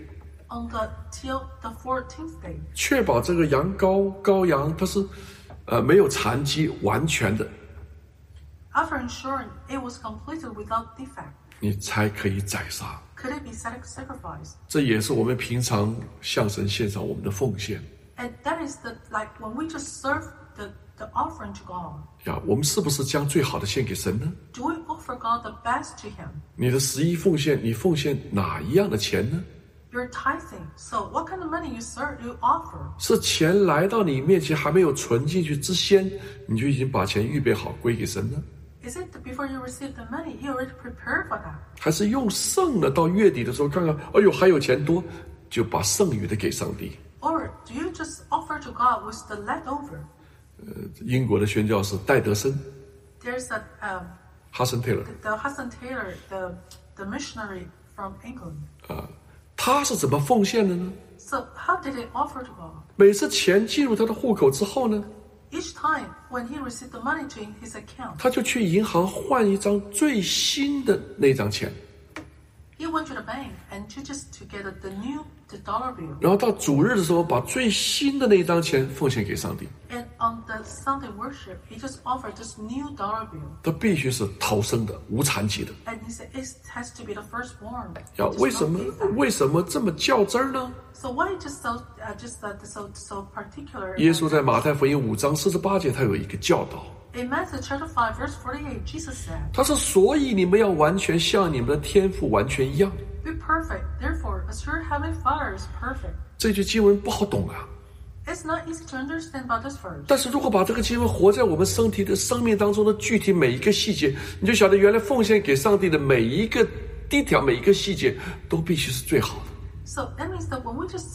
Till the 14th day. 确保这个羔羊它是没有残疾，完全的， After ensuring it was completed without defect, 你才可以宰杀。 could it be sacrificed? 这也是我们平常向神献上我们的奉献 And that is like when we just serve the offering to God. 呀。我们是不是将最好的献给神呢？ Do we offer God the best to Him? 你的11奉献，你奉献哪一样的钱呢？ You're tithing. So what kind of money you offer? 是钱来到你面前还没有存进去之先，你就已经把钱预备好归给神呢？ Is it before you receive the money, you already prepared for that? 还是用剩了到月底的时候看看，哎呦还有钱多，就把剩余的给上帝？ Or do you just offer to God with the leftover? 英国的宣教士戴德森 There's 哈森泰勒 the Hudson Taylor, the missionary from England. 他是怎么奉献的呢？ So how did he offer to God? 每次钱进入他的户口之后呢， each time when he received the money to his account, 他就去银行换一张最新的那张钱， he went to the bank and just to get the dollar bill. 然后到主日的时候，把最新的那张钱奉献给上帝。 And on the Sunday worship, he just offered this new dollar bill. 它必须是头生的、无残疾的。 And he said it has to be the firstborn. 呀， Just 为什么这么较真儿呢？ So why just so particular? 耶稣在马太福音5章48节，他有一个教导， In Matthew chapter 5 verse 48, Jesus said, 他说：“所以你们要完全像你们的天父完全一样。 "Be perfect, therefore, as your heavenly Father is perfect." ” 这句经文不好懂啊， It's not easy to understand about this verse. 但是如果把这个经文活在我们身体的生命当中的具体每一个细节，你就晓得原来奉献给上帝的每一个detail、每一个细节都必须是最好的。 So that means that when we just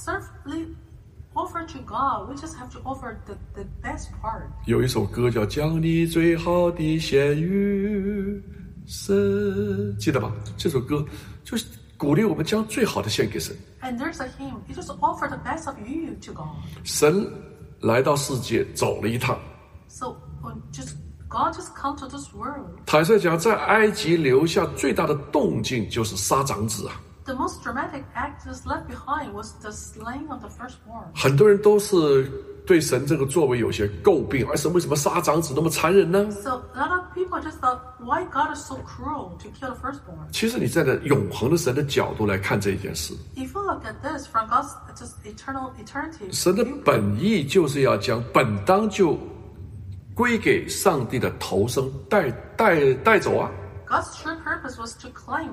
offer to God, we just have to offer the best part. 有一首歌叫《将你最好的献于神》，记得吧？这首歌就是鼓励我们将最好的献给神。 And there's a hymn, you just offer the best of you to God. 神来到世界走了一趟， So when God just come to this world. 坦率讲，在埃及留下最大的动静就是杀长子啊！ The most dramatic act that's left behind was the slaying of the firstborn. 很多人都是对神这个作为有些诟病，神为什么杀长子那么残忍呢？ So a lot of people just thought, why God is so cruel to kill the firstborn? 其实你站在永恒的神的角度来看这一件事， If you look at this from God's just eternity, 神的本意就是要将本当就归给上帝的头生带走啊！ God's true purpose was to claim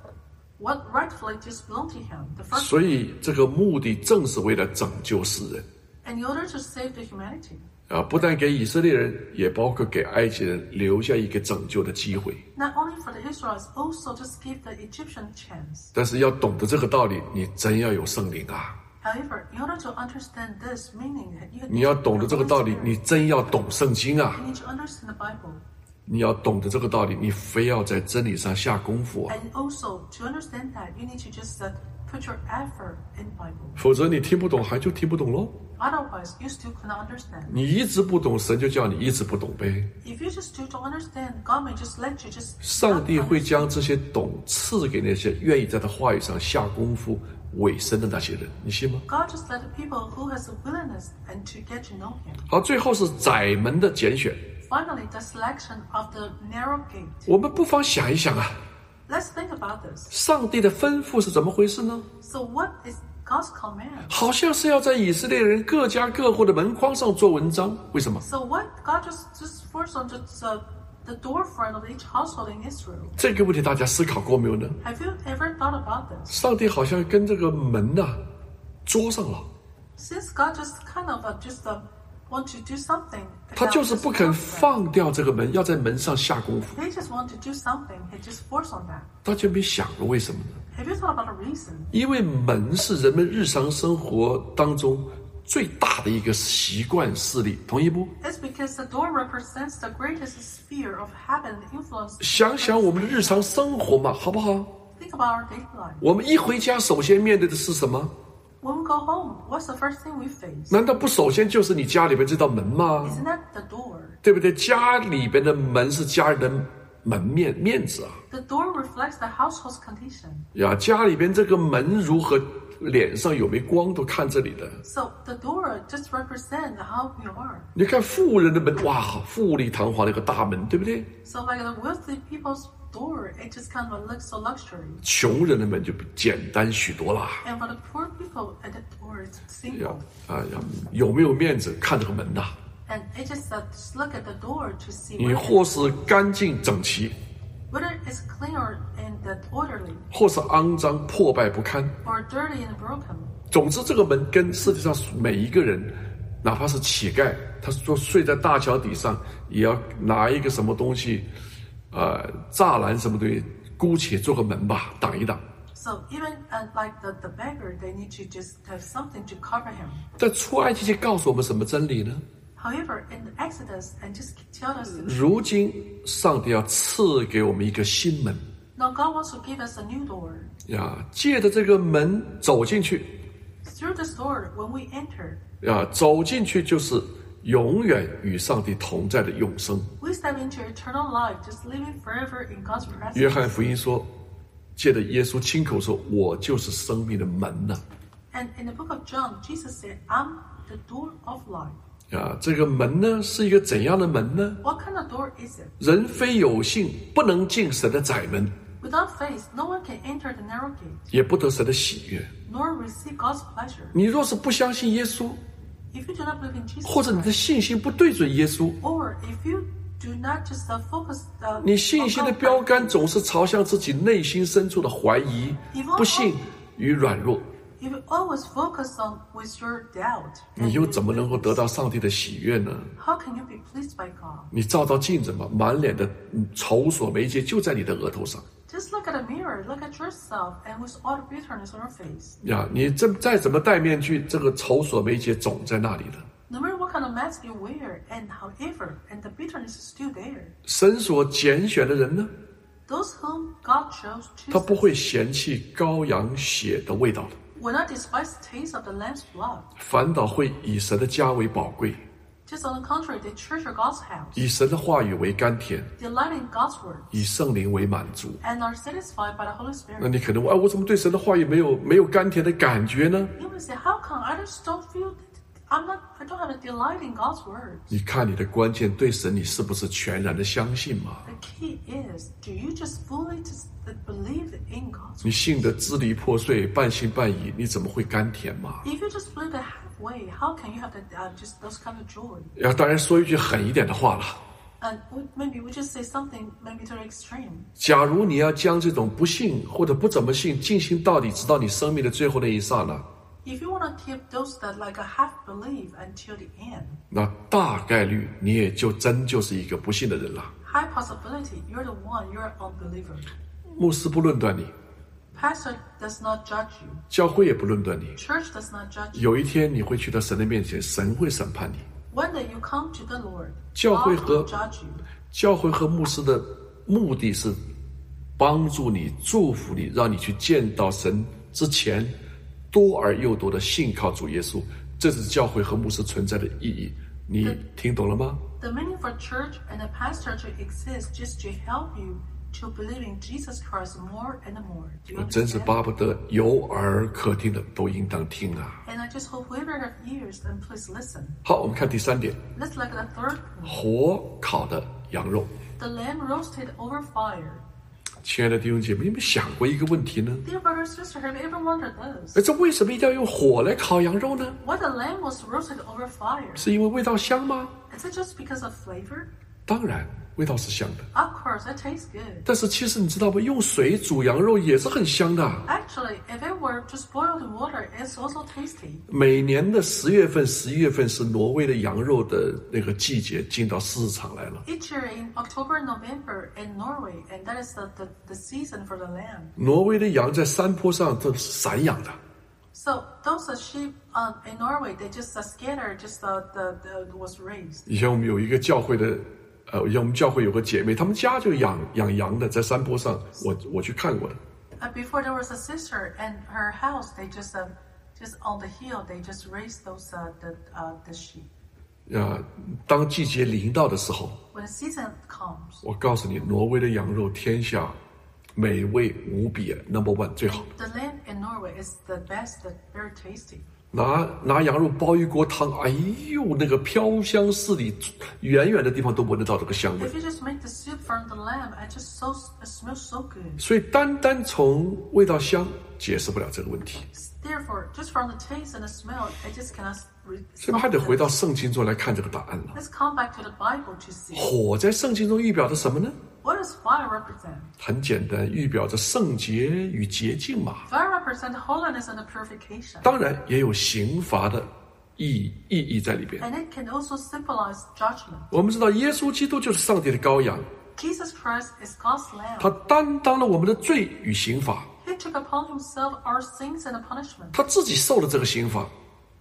what rightfully just belonged to him, the first, 所以这个目的正是为了拯救世人 and in order to save the humanity. 啊！不但给以色列人，也包括给埃及人留下一个拯救的机会。 Not only for the Israelites, also just give the Egyptian chance. 但是要懂得这个道理，你真要有圣灵啊！ However, in order to understand this meaning, 你要懂得这个道理，你真要懂圣经啊！ you need to understand the Bible. 你要懂得这个道理，你非要在真理上下功夫啊！ And also, to understand that, you need to just put your effort in Bible. 否则你听不懂，还就听不懂喽。 Otherwise, you still cannot understand. 你一直不懂，神就叫你一直不懂呗。 If you just still don't understand, God may just let you just. 上帝会将这些懂赐给那些愿意在他话语上下功夫、委身的那些人，你信吗？ God just let the people who has a willingness and to get to know Him. 好，最后是窄门的拣选。 Finally, the selection of the narrow gate. 我们不妨想一想啊， Let's think about this. 上帝的吩咐是怎么回事呢？ So, what is God's command? 好像是要在以色列人各家各户的门框上做文章，为什么？ So, what God just forced on the door front of each household in Israel. 这个问题大家思考过没有呢？ Have you ever thought about this? 上帝好像跟这个门捉上了， Since God just kind of want to do something, 他 about 就是 this 不肯 concept. 放掉这个门，要在门上下功夫。 They just want to do something, he just forced on that. 大家没想过为什么呢？ Have you thought about the reason? 因为门是人们日常生活当中最大的一个习惯势力，同意不？ It's because the door represents the greatest sphere of habit and influence. 想想我们的日常生活嘛，好不好？ Think about our daily life. 我们一回家，首先面对的是什么？ When we go home, what's the first thing we face? 难道不首先就是你家里边这道门吗？ Isn't that the door? 对不对？家里边的门是家人的门面子啊。 The door reflects the household's condition. 呀，家里边这个门如何，脸上有没光都看这里的。 So the door just represents how we are. 你看富人的门，哇，富丽堂皇的一个大门，对不对？ So like the wealthy people's door, it just kind of looks so luxury. 穷人的门就简单许多啦。 And for the poor people at the door, it's 呀 simple. 有没有面子看这个门呐、 And it just look at the door to see 你或是干净整齐， whether it's clean and orderly, 或是肮脏破败不堪。 or dirty and broken. 总之，这个门跟世界上每一个人，哪怕是乞丐，他说睡在大桥底上，也要拿一个什么东西，栅栏什么东西，姑且做个门吧，挡一挡。 So even like the beggar, they need to just have something to cover him. 但出埃及记告诉我们什么真理呢？ However, in the Exodus, and just tell us, 如今上帝要赐给我们一个新门 now God wants to give us a new door. 呀，借着这个门走进去 Through this door, when we enter, 呀，走进去就是永远与上帝同在的永生。 We step into eternal life, just living forever in God's 约 presence. 翰福音说，借着耶稣亲口说：“我就是生命的门呐。 And in the book of John, Jesus said, I'm the door of life. 这个门呢，是一个怎样的门呢？ What kind of door is it? 人非有信，不能进神的窄门， Without faith, no one can enter the narrow gate, 也不得神的喜悦。 nor receive God's pleasure. 你若是不相信耶稣， If you do not believe in Jesus 或者你的 Christ, 信心不对准耶稣， or if you do not just focus 你信心的 on God 标杆总是朝向自己内心深处的怀疑、不信与软弱， if you always focus on with your doubt, 你又怎么能够得到上帝的喜悦呢？ how can you be pleased by God? 你照镜子嘛，满脸的愁锁眉结就在你的额头上 Just look at a mirror, look at yourself, and with all the bitterness on your face. 你再怎么戴面具，这个愁锁眉结总在那里的。 No matter what kind of mask you wear, and however, and the bitterness is still there. 神所拣选的人呢， Those whom God chose 他 chooses 不会嫌弃羔羊血的味道的， will not despise the taste of the lamb's blood. 反倒会以神的家为宝贵， Just on the contrary, they treasure God's house, 以神的话语为甘甜， delight in God's word, 以圣灵为满足。 and are satisfied by the Holy 那 Spirit. 你可能问，我怎么对神的话语没有甘甜的感觉呢？ You may say, how come I just don't feel I don't have a delight in God's word? 你看你的关键对神，你是不是全然的相信嘛？ The key is, do you just fully just believe in God's 你 word? 信得支离破碎、半信半疑，你怎么会甘甜嘛？ If you just believe it halfway, how can you have just those kind of joy? 当然说一句狠一点的话了， And maybe we just say something maybe to the extreme. 假如你要将这种不信或者不怎么信进行到底，直到你生命的最后那一刹那， If you want to keep those that like a half believe until the end, 那大概率你也就是一个不信的人了。 high possibility you're the one, you're an unbeliever. 牧师不论断你， Pastor does not judge you. 教会也不论断你。 Church does not judge you. 有一天你会去到神的面前，神会审判你。 One day you come to the Lord, 教会 God 和 will judge you. 教会和牧师的目的是帮助你、祝福你，让你去见到神之前多而又多的信靠主耶稣。这是教会和牧师存在的意义。你听懂了吗？ The meaning for church and a pastor to exist just to help you to believe in Jesus Christ more and more. Do you 真是 understand? 巴不得有耳可听的都应当听啊！ And I just hope whoever have ears, then please listen. 好，我们看第三点， Let's look at the third point. 火烤的羊肉。 The lamb roasted over fire. 亲爱的弟兄姐妹，你有没有想过一个问题呢？ Dear brother and sister, have you ever wondered this? 这为什么一定要用火来烤羊肉呢？ Why the lamb was roasted over fire? 是因为味道香吗？ Is it just because of flavor? 当然，味道是香的。 Of course, it tastes good. 但是其实你知道吗？用水煮羊肉也是很香的。 Actually, if it were just boiled in water, it's also tasty. 每年的10月份、11月份是挪威的羊肉的那个季节，进到市场来了。 Each year in October and November in Norway, and that is the season for the lamb. 挪威的羊在山坡上都是散养的， So those sheep in Norway, they just scatter, just was raised. 以前我们有一个教会的，以前我们教会有个姐妹，她们家就养羊的，在山坡上，我去看过的。 Before there was a sister and her house, they just on the hill, they just raised those the sheep. 当季节临到的时候， When the season comes, 我告诉你，挪威的羊肉天下美味无比 ，number one 最好。 the lamb in Norway is the best, very tasty. 拿羊肉煲一锅汤，哎呦，那个飘香四里，远远的地方都闻得到这个香味。 If you just make the soup from the lamb, it smells so good. 所以单从味道香解释不了这个问题， Therefore, just from the taste and the smell, it just cannot. 所以我们还得回到圣经中来看这个答案了。 Let's come back to the Bible to see 火在圣经中预表着什么呢？ what does fire represent. 很简单，预表着圣洁与洁净嘛。 Fire represents holiness and purification, 当然也有刑罚的意义在里边。 and it can also symbolize judgment. 我们知道耶稣基督就是上帝的羔羊， Jesus Christ is God's lamb. 他担当了我们的罪与刑罚， He took upon himself our sins and punishment. 他自己受了这个刑罚，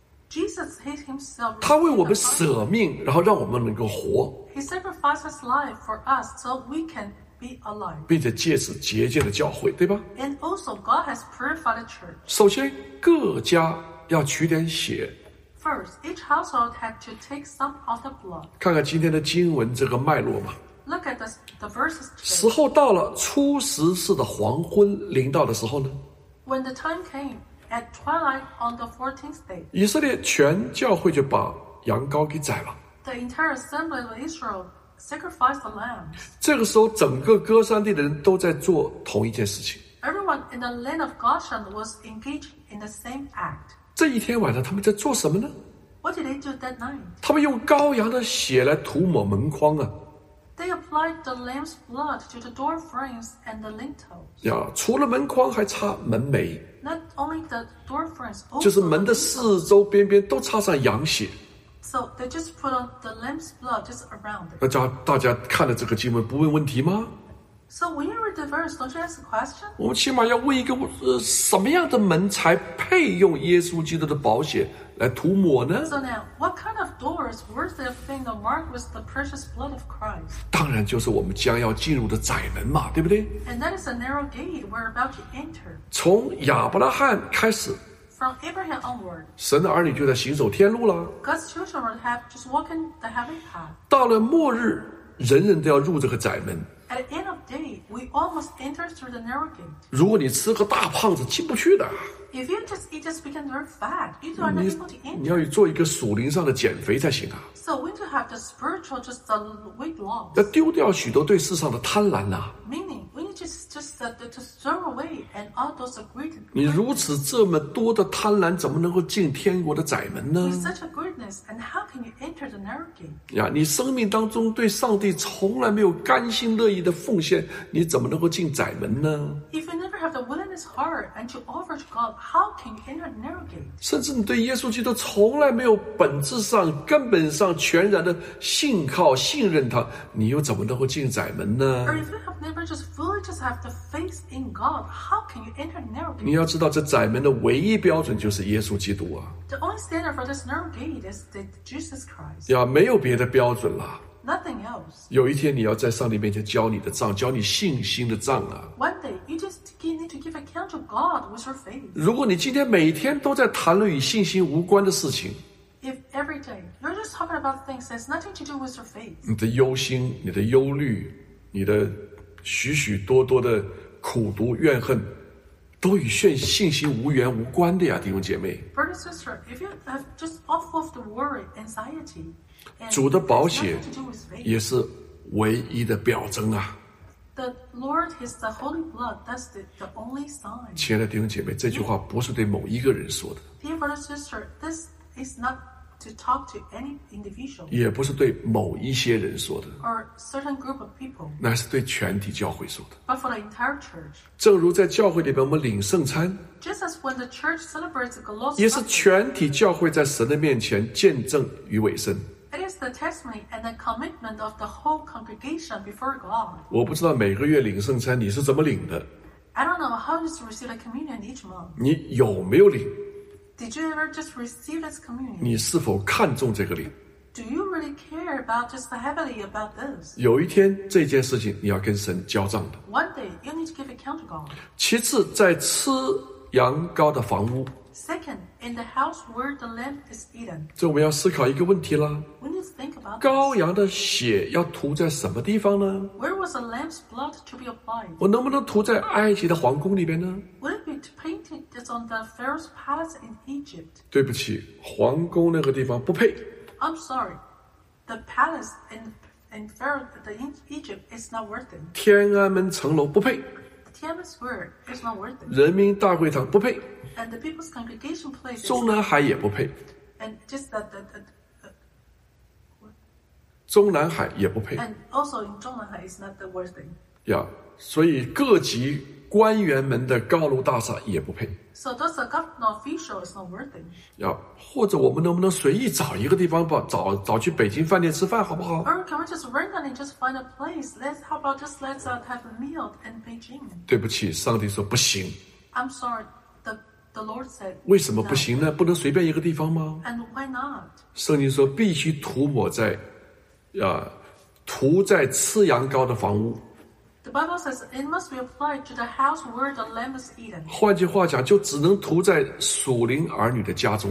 Jesus hid himself. 他为我们 received the punishment. 舍命，然后让我们能够活， He sacrificed his life for us so we can be alive. 并且借此洁净了教会，对吧？ And also, God has purified the church. 首先，各家要取点血， First, each household had to take some of the blood. 看看今天的经文这个脉络嘛。 Look at the verses 时 today. 候到了，初14的黄昏临到的时候呢， When the time came, at twilight on the 14th day, 以色列全教会就把羊羔给宰了。 the entire assembly of Israel sacrificed the lambs. 这个时候，整个歌山地的人都在做同一件事情。 Everyone in the land of Goshen was engaged in the same act. 这一天晚上，他们在做什么呢？ What did they do that night? 他们用羔羊的血来涂抹门框啊！ They applied the lamb's blood to the door frames and the lintels. 呀，除了门框，还擦门楣， Not only the door frames, 就是 also 门 the 的四周边边都擦上羊血。 So they just put on the lamb's blood just around it. 那大家看了这个经文，不问问题吗？ So when you read the verse, don't you ask a question? 我们起码要问一个什么样的门才配用耶稣基督的宝血来涂抹呢？ So now, what kind of door is worthy of being marked with the precious blood of Christ? 当然就是我们将要进入的窄门嘛，对不对？ And that is a narrow gate we're about to enter. 从亚伯拉罕开始， From Abraham onward, 神的儿女就在行走天路了。 God's children will have just walking the heavenly path. 到了末日，人人都要入这个窄门。 At the end of the day, we almost enter through the narrow gate. 如果你吃个大胖子，进不去的。 If you just eat, just become very fat, you are not able to 你 enter. 要做一个属灵上的减肥才行啊！ So we need to have the spiritual, just the weight loss. 要丢掉许多对世上的贪婪呐、 Meaning, we need to to throw away and all those greed. 你如此这么多的贪婪，怎么能够进天国的窄门呢？ With such a greedness, and how can you enter the narrow gate? 呀，你生命当中对上帝从来没有甘心乐意的奉献，你怎么能够进窄门呢？ If you never have the willingness heart and to offer to God, how can you enter the narrow gate? 甚至你对耶稣基督从来没有本质上、根本上全然的信靠、信任他，你又怎么能够进窄门呢？ Or if you have never just fully just have the faith in God, how can you enter the narrow 你 gate? 要知道，这窄门的唯一标准就是耶稣基督啊！ The only standard for this narrow gate is Jesus Christ. 呀，没有别的标准啦。 Nothing else. 有一天你要在上帝面前交你的账，交你信心的账啊！ One day, you just need to give account to God with your faith. 如果你今天每天都在谈论与信心无关的事情， If every day you're just talking about things that has nothing to do with your faith, 你的忧心、你的忧虑、你的许许多多的苦毒怨恨，都与信心无缘无关的呀，弟兄姐妹。 brother and sister, if you have just off of the worry, anxiety, and 主的 it 宝 has 血 nothing to do with faith, 也是唯一的表征啊！ the Lord is the holy blood. That's the only sign. 亲爱的弟兄姐妹，这句话不是对某一个人说的， Dear brother and sister, this is not to talk to any individual 也不是对某一些人说的， or certain group of people, 那是对全体教会说的。 but for the entire church. 正如在教会里边，我们领圣餐， Just as when the church celebrates the Lord's 也是 Supper, 全体教会在神的面前见证与委身。 it is the testimony and the commitment of the whole congregation before God. 我不知道每个月领圣餐你是怎么领的， I don't know how you receive the communion each month. 你有没有领？ Did you ever just receive this communion? 你是否看重这个领？ Do you really care about just heavily about this? 有一天这件事情你要跟神交账的。 One day, you need to give account to God. 其次，在吃羊羔的房屋， Second, in the house where the lamb is eaten, 这我们要思考一个问题啦： we need to think about 羔羊的血要涂在什么地方呢？ where was the lamb's blood to be applied? 我能不能涂在埃及的皇宫里边呢？ Would it be painted just on the Pharaoh's palace in Egypt? 对不起，皇宫那个地方不配。 I'm sorry, the palace in Pharaoh in Egypt is not worth it. 天安门城楼不配， The Tiananmen Square is not worth it, 人民大会堂不配， and the People's Congregation place is 中南海也不配， and just that 中南海也不配 and also in Zhongnanhai is not the worth it. 呀。所以各级官员们的高楼大厦也不配 So thus the government official is not worth it. 呀。或者我们能不能随意找一个地方吧，找去北京饭店吃饭好不好？ Or can we just randomly just find a place? How about just let's have a meal in Beijing? 对不起，上帝说不行。 I'm sorry, the Lord said. 为什么 no. 不行呢？不能随便一个地方吗？ And why not? 圣经说必须涂抹在，涂在吃羊羔的房屋。 The Bible says it must be applied to the house where the lamb is eaten. 换句话讲，就只能涂在属灵儿女的家中。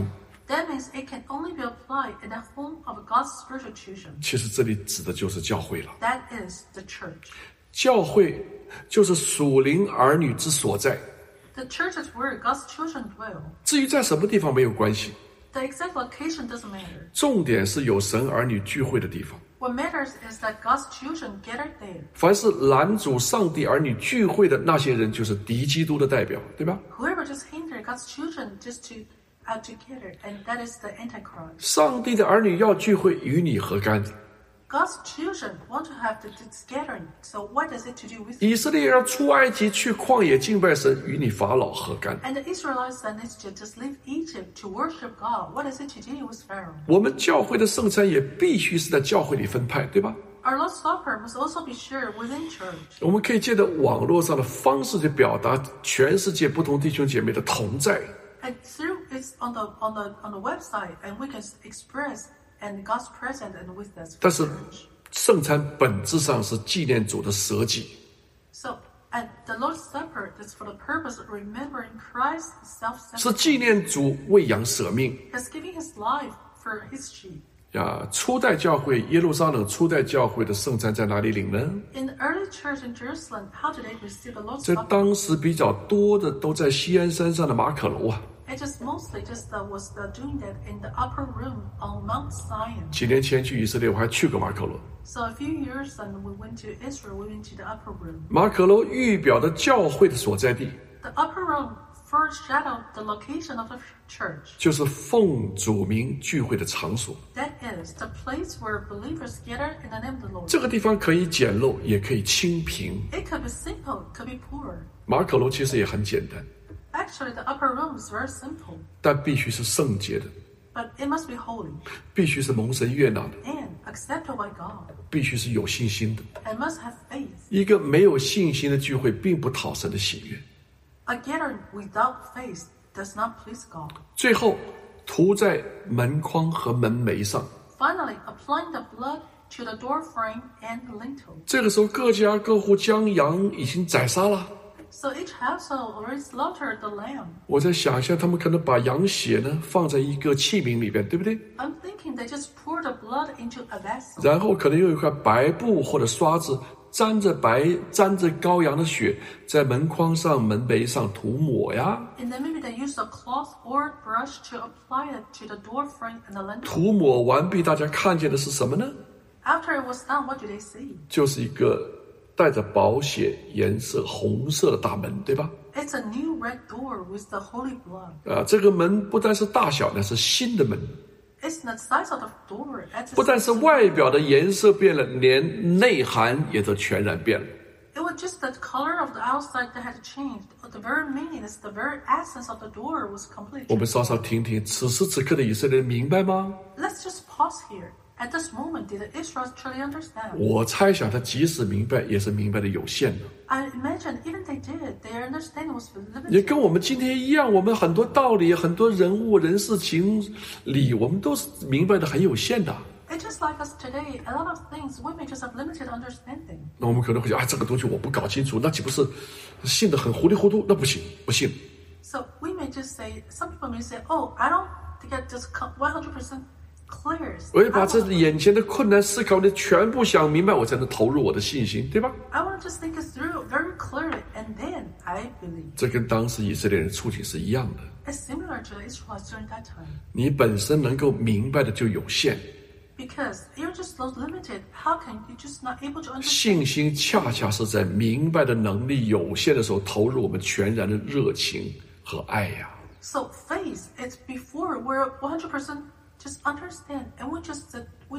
that means it can only be applied in the home of God's spiritual children. 其实这里指的就是教会了。 That is the church. 教会就是属灵儿女之所在。 The church is where God's children dwell. 至于在什么地方没有关系， The exact location doesn't matter. 重点是有神儿女聚会的地方。 What matters is that God's children gather there. 凡是拦阻上帝儿女聚会的那些人，就是敌基督的代表，对吧？ Whoever just hinder God's children just to together, and that is the Antichrist. 上帝的儿女要聚会，与你何干？ God's children want to have this gathering, so what does it to do with 以色列要出埃及去旷野敬拜神，与你法老何干？ And the Israelites and Israel just leave Egypt to worship God. What is it to do with Pharaoh? 我们教会的圣餐也必须是在教会里分派，对吧？ Our Lord's Supper must also be shared within church. 我们可以借着网络上的方式去表达全世界不同弟兄姐妹的同在。 And through it's on the website, and we can express and God's presence and with us. 但是圣餐本质上是纪念主的舍己。 So, and the Lord's Supper is for the purpose of remembering Christ's 是 self-sacrifice. 纪念主为羊舍命 He's giving His life for His sheep. 呀。初代教会耶路撒冷初代教会的圣餐在哪里领呢？ In the early church in Jerusalem, how did they receive the Lord's 在 Supper? 当时比较多的都在锡安山上的马可楼啊。 It just mostly just was doing that in the upper room on Mount Zion. 几年前去以色列，我还去过马可楼。 So a few years and we went to Israel, we went to the upper room. 马可楼预表的教会的所在地， The upper room foreshadowed the location of the church. 就是奉主名聚会的场所。 That is the place where believers gather in the name of the Lord. 这个地方可以简陋，也可以清贫。 It could be simple, it could be poor. 马可楼其实也很简单， Actually, the upper room is very simple, 但必须是圣洁的， but it must be holy 必须是蒙神悦纳的， and accepted by God, 必须是有信心的。 and must have faith. 一个没有信心的聚会，并不讨神的喜悦。 A gathering without faith does not please God. 最后，涂在门框和门楣上。 Finally, applying the blood to the door frame and the lintel. 这个时候，各家各户将羊已经宰杀了。 So each household already slaughtered the lamb. 我在想象，他们可能把羊血呢放在一个器皿里边，对不对？ I'm thinking they just poured the blood into a vessel. 然后可能用一块白布或者刷子沾着羔羊的血，在门框上、门楣上涂抹呀。 And then maybe they used a cloth or brush to apply it to the door frame and the lintel. 涂抹完毕，大家看见的是什么呢？ After it was done, what did they see? 就是一个带着宝血颜色红色的大门，对吧？ It's a new red door with the holy blood. 这个门不但是大小，那是新的门。 It's the size of the door. It's 不但是外表的颜色变了，连内涵也都全然变了。 It was just the color of the outside that had changed. The very meaning is the very essence of the door was completely 我们 changed. 稍稍听听，此时此刻的以色列人明白吗？ Let's just pause here. At this moment, did the Israelites truly understand? 我猜想他即使明白，也是明白的有限的。 I imagine even they did, their understanding was 也 limited. 跟我们今天一样，我们很多道理、很多人物、人事情理，我们都是明白的很有限的。 It's just like us today. A lot of things we may just have limited understanding. 那我们可能会讲，这个东西我不搞清楚，那岂不是信得很糊里糊涂？那不行，不信。 So we may just say, some people may say, oh, I don't get this 100% clear. 我要把这眼前的困难思考的全部想明白，我才能投入我的信心，对吧？ I want to just think it through very clearly, and then I believe. 这跟当时以色列人处境是一样的。 It's similar to the Israelites during that time. 你本身能够明白的就有限， Because you're just so limited, how can you just not able to understand? 信心恰恰是在明白的能力有限的时候，投入我们全然的热情和爱呀。 So faith, it's before we're 100% just understand, and we just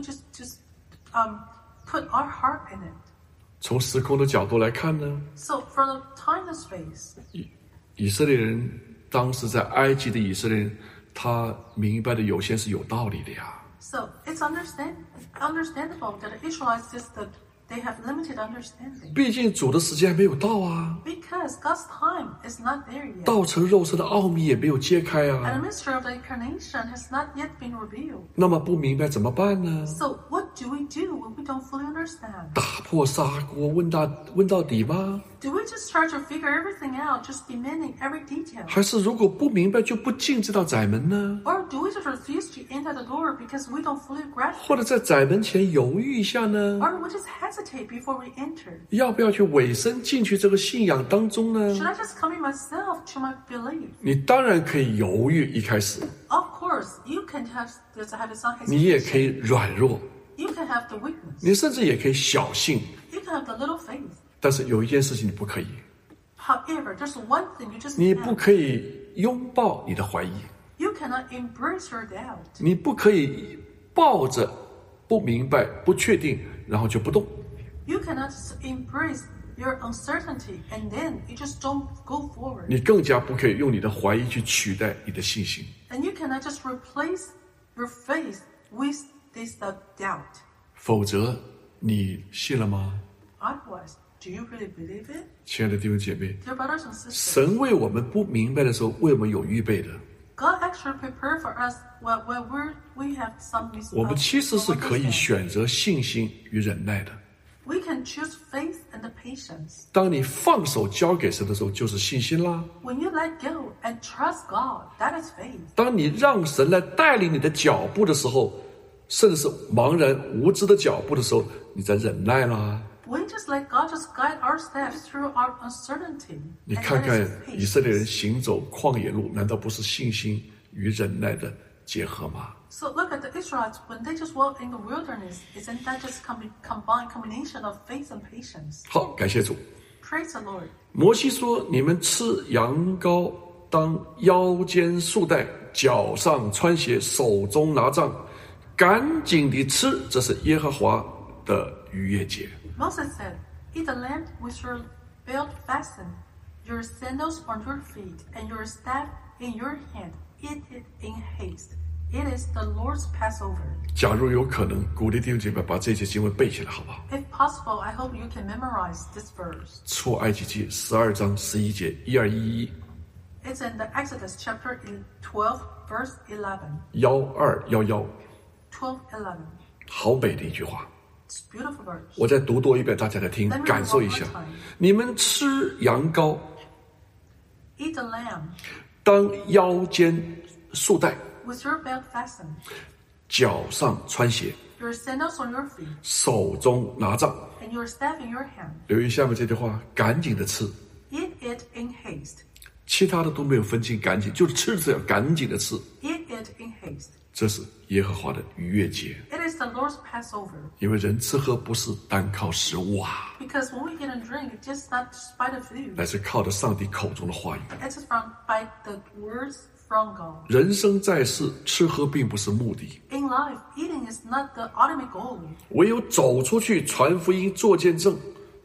put our heart in it. 从时空的角度来看呢， So from the time and space, 以色列人当时在埃及的以色列人，他明白的有限是有道理的呀。 so it's understandable that the Israelites just they have limited understanding. 毕竟主的时间还没有到啊， Because God's time is not there yet. 道成肉身的奥秘也没有揭开 And 啊， the mystery of the incarnation has not yet been revealed. 那么不明白怎么办呢？ So what do we do when we don't fully understand? 打破砂锅问到底吗？ Do we just try to figure everything out, just demanding every detail? 还是如果不明白就不进这道窄门呢？ Or do we just refuse to enter the door because we don't fully grasp 或者在窄门前犹豫一下呢？ Or we just hesitate before we enter? 要不要去委身进去这个信仰当中呢？ Should I just commit myself to my belief? 你当然可以犹豫一开始， Of course, you can have some 你也可 hesitation. 以软弱， You can have the weakness. 你甚至也可以小信。 You can have the little faith. 但是有一件事情你不可以， However, there's one thing you just 你不 can't. 可以拥抱你的怀疑， You cannot embrace your doubt. 你不可以抱着不明白、不确定，然后就不动。 You cannot embrace your uncertainty and then you just don't go forward. 你更加不可以用你的怀疑去取代你的信心。 And you cannot just replace your faith with this doubt. 否则，你信了吗？ Otherwise, do you really believe it? 亲爱的弟兄姐妹， Dear brothers and sisters, 神为我们不明白的时候，为我们有预备的。 God actually prepared for us when we have some 我们其实是可以 misunderstanding. 选择信心与忍耐的。 We can choose faith and the patience. 当你放手交给神的时候，就是信心啦。 When you let go and trust God, that is faith. 当你让神来带领你的脚步的时候，甚至是茫然无知的脚步的时候，你在忍耐啦。 We just let God just guide our steps through our uncertainty. 你 And 看 that 看 is 以色列人 patience. 行走旷野路，难道不是信心与忍耐的结合吗？ So look at the Israelites when they just walk in the wilderness. Isn't that just combined combination of faith and patience? 好，感谢主。 Praise the Lord. 摩西说：“你们吃羊羔，当腰间束带，脚上穿鞋，手中拿杖，赶紧地吃，这是耶和华的逾越节。” Moses said, "Eat the lamb with your belt fastened, your sandals on your feet, and your staff in your hand. Eat it in haste. It is the Lord's Passover." 假如有可能，鼓励弟兄姐妹把这节经文背起来，好不好？ If possible, I hope you can memorize this verse. 出埃及记12章11节，1211 It's in the Exodus chapter 12, verse 11. 1211， 12:11. 好美的一句话。 It's a beautiful verse. 我再读多一遍，大家来听， Let me read 感受一 one 下 more time.。 你们吃羊羔， Eat the lamb 当腰间束带， with your belt fastened, 脚上穿鞋， your sandals on your feet, 手中拿杖。 and your staff in your hand. 留意下面这句话，赶紧的吃， Eat it in haste. 其他的都没有分清赶紧，就是吃是要赶紧的吃。 Eat it in haste. 这是耶和华的逾越节， It is the Lord's Passover. 因为人吃喝不是单靠食物啊， Because when we eat and drink, it's just not just by the food. 乃是靠着上帝口中的话语。 It's by the words from God. 人生在世，吃喝并不是目的， In life, eating is not the ultimate goal. 唯有走出去传福音、做见证，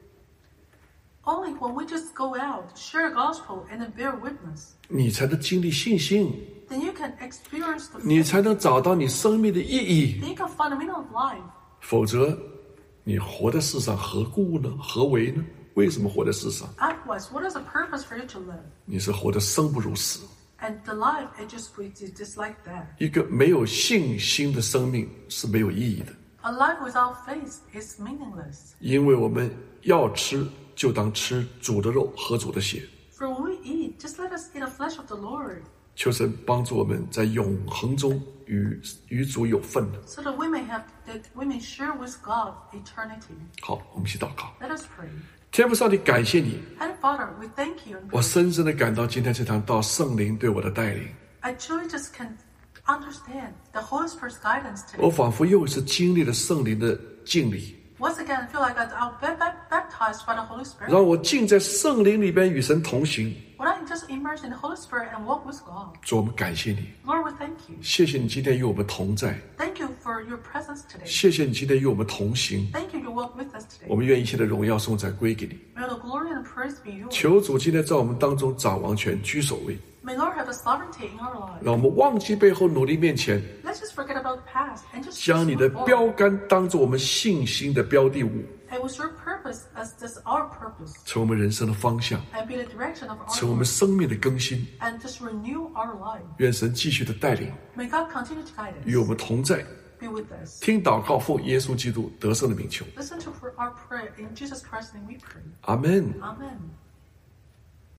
Only when we just go out, share the gospel, and then bear witness, 你才能经历信心， then you can experience the 你 faith. 才能找到你生命的意义。 Then you can find the meaning of life. 否则，你活在世上何故呢？何为呢？为什么活在世上？ Otherwise, what is the purpose for you to live? 你是活得生不如死。 And the life, it just like that. 一个没有信心的生命是没有意义的， A life without faith is meaningless. 因为我们要吃就当吃主的肉，喝主的血。 For when we eat, just let us eat the flesh of the Lord, 求神帮助我们在永恒中与主有份。 so that we may share with God eternity. 好，我们一起祷告。 Let us pray. 天父上帝，感谢你， Heavenly Father, we thank you. 我深深的感到今天这堂道圣灵对我的带领， I truly just can understand the Holy Spirit's guidance 我 today. 仿佛又一次经历了圣灵的敬礼， Once again, I feel like I'll be baptized by the Holy Spirit. 让我浸在圣灵里边与神同行。 When I just immerse in the Holy Spirit and walk with God. 主，我们感谢你， Lord, we thank you. 谢谢你今天与我们同在， Thank you for your presence today. 谢谢你今天与我们同行。 Thank you to walk with us 我 today. 们愿一切的荣耀颂赞归给你。 May the glory and praise be yours. 求主今天在我们当中掌王权，居首位， May Lord have the sovereignty in our lives. 让我们忘记背后，努力面前， Let's just forget about the past and just 将你的 move 标 forward 杆当做我们信心的标的物， And with your purpose as this our purpose. 成为我们人生的方向， And be the direction of 成为我 our 们 life. 生命的更新。 And just renew our life. 愿神继续的带领， May God continue to guide 与我 us. 们同在。 Be with us. 听祷告，奉耶稣基督得胜的名求， Listen to our prayer. In Jesus Christ's name we pray. 阿门。 Amen.